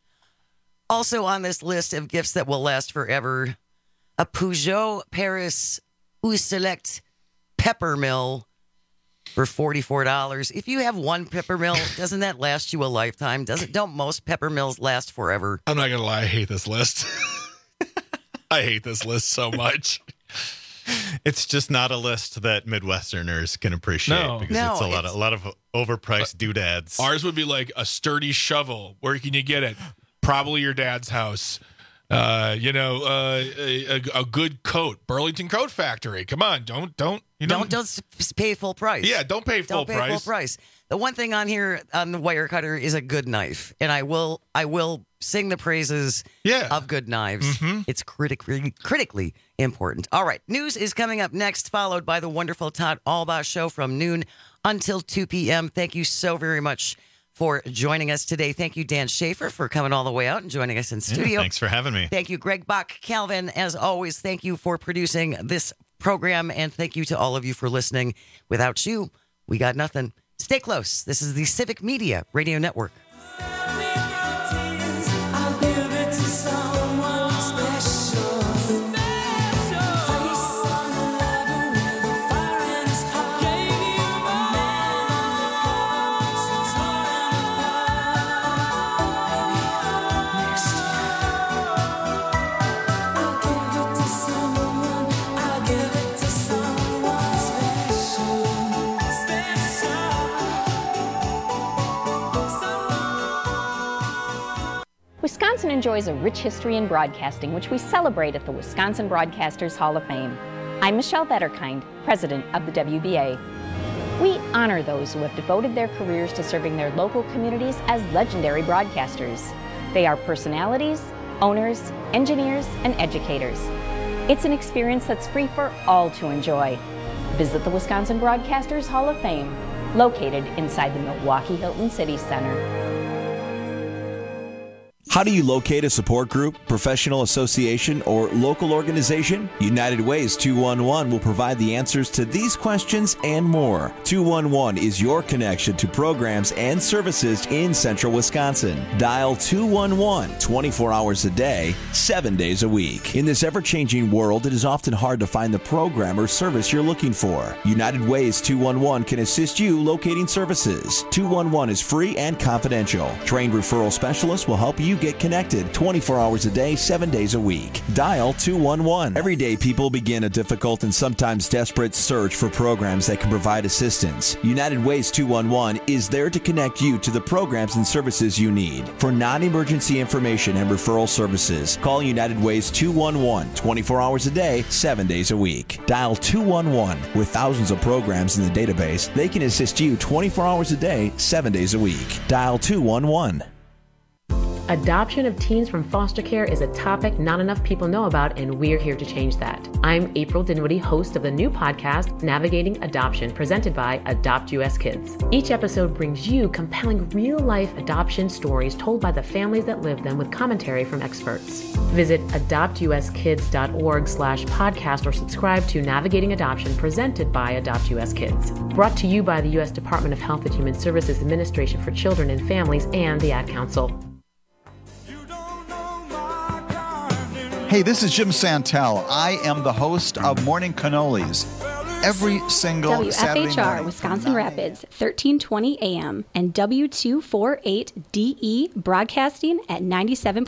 Also on this list of gifts that will last forever, a Peugeot Paris Eau Select pepper mill for forty-four dollars. If you have one pepper mill, doesn't that last you a lifetime? Doesn't don't most pepper mills last forever? I'm not going to lie. I hate this list. I hate this list so much. It's just not a list that Midwesterners can appreciate No. because No, it's a lot it's- of a lot of overpriced doodads. Ours would be like a sturdy shovel. Where can you get it? Probably your dad's house. Uh, you know, uh, a, a, a good coat, Burlington Coat Factory. Come on, don't don't you Don't don't s- pay full price. Yeah, don't pay full Don't pay price. full price. The one thing on here on the wire cutter is a good knife, and I will I will sing the praises Yeah. of good knives. Mhm. It's critically critically important. All right, news is coming up next, followed by the wonderful Todd Albaugh show from noon until two p.m. Thank you so very much for joining us today. Thank you, Dan Schaefer, for coming all the way out and joining us in Yeah, studio. thanks for having me. Thank you, Greg Bach. Calvin, as always, thank you for producing this program, and thank you to all of you for listening. Without you, we got nothing. Stay close. This is the Civic Media Radio Network. Wisconsin enjoys a rich history in broadcasting, which we celebrate at the Wisconsin Broadcasters Hall of Fame. I'm Michelle Vetterkind, president of the W B A. We honor those who have devoted their careers to serving their local communities as legendary broadcasters. They are personalities, owners, engineers, and educators. It's an experience that's free for all to enjoy. Visit the Wisconsin Broadcasters Hall of Fame, located inside the Milwaukee Hilton City Center. How do you locate a support group, professional association, or local organization? United Ways two one one will provide the answers to these questions and more. two one one is your connection to programs and services in central Wisconsin. Dial two one one twenty-four hours a day, seven days a week. In this ever-changing world, it is often hard to find the program or service you're looking for. United Ways two one one can assist you locating services. two one one is free and confidential. Trained referral specialists will help you get connected twenty-four hours a day, seven days a week. Dial two one one. Every day, people begin a difficult and sometimes desperate search for programs that can provide assistance. United Ways two one one is there to connect you to the programs and services you need. For non-emergency information and referral services, call United Ways two one one twenty-four hours a day, seven days a week. Dial two one one. With thousands of programs in the database, they can assist you twenty-four hours a day, seven days a week. Dial two one one. Adoption of teens from foster care is a topic not enough people know about, and we're here to change that. I'm April Dinwiddie, host of the new podcast, Navigating Adoption, presented by Adopt U S Kids. Each episode brings you compelling real-life adoption stories told by the families that live them with commentary from experts. Visit adoptuskids.org slash podcast or subscribe to Navigating Adoption, presented by Adopt U S Kids. Brought to you by the U S Department of Health and Human Services Administration for Children and Families and the Ad Council. Hey, this is Jim Santel. I am the host of Morning Cannolis. Every single W F H R, Saturday morning. Wisconsin Rapids, thirteen twenty A M, and W two forty-eight D E Broadcasting at ninety-seven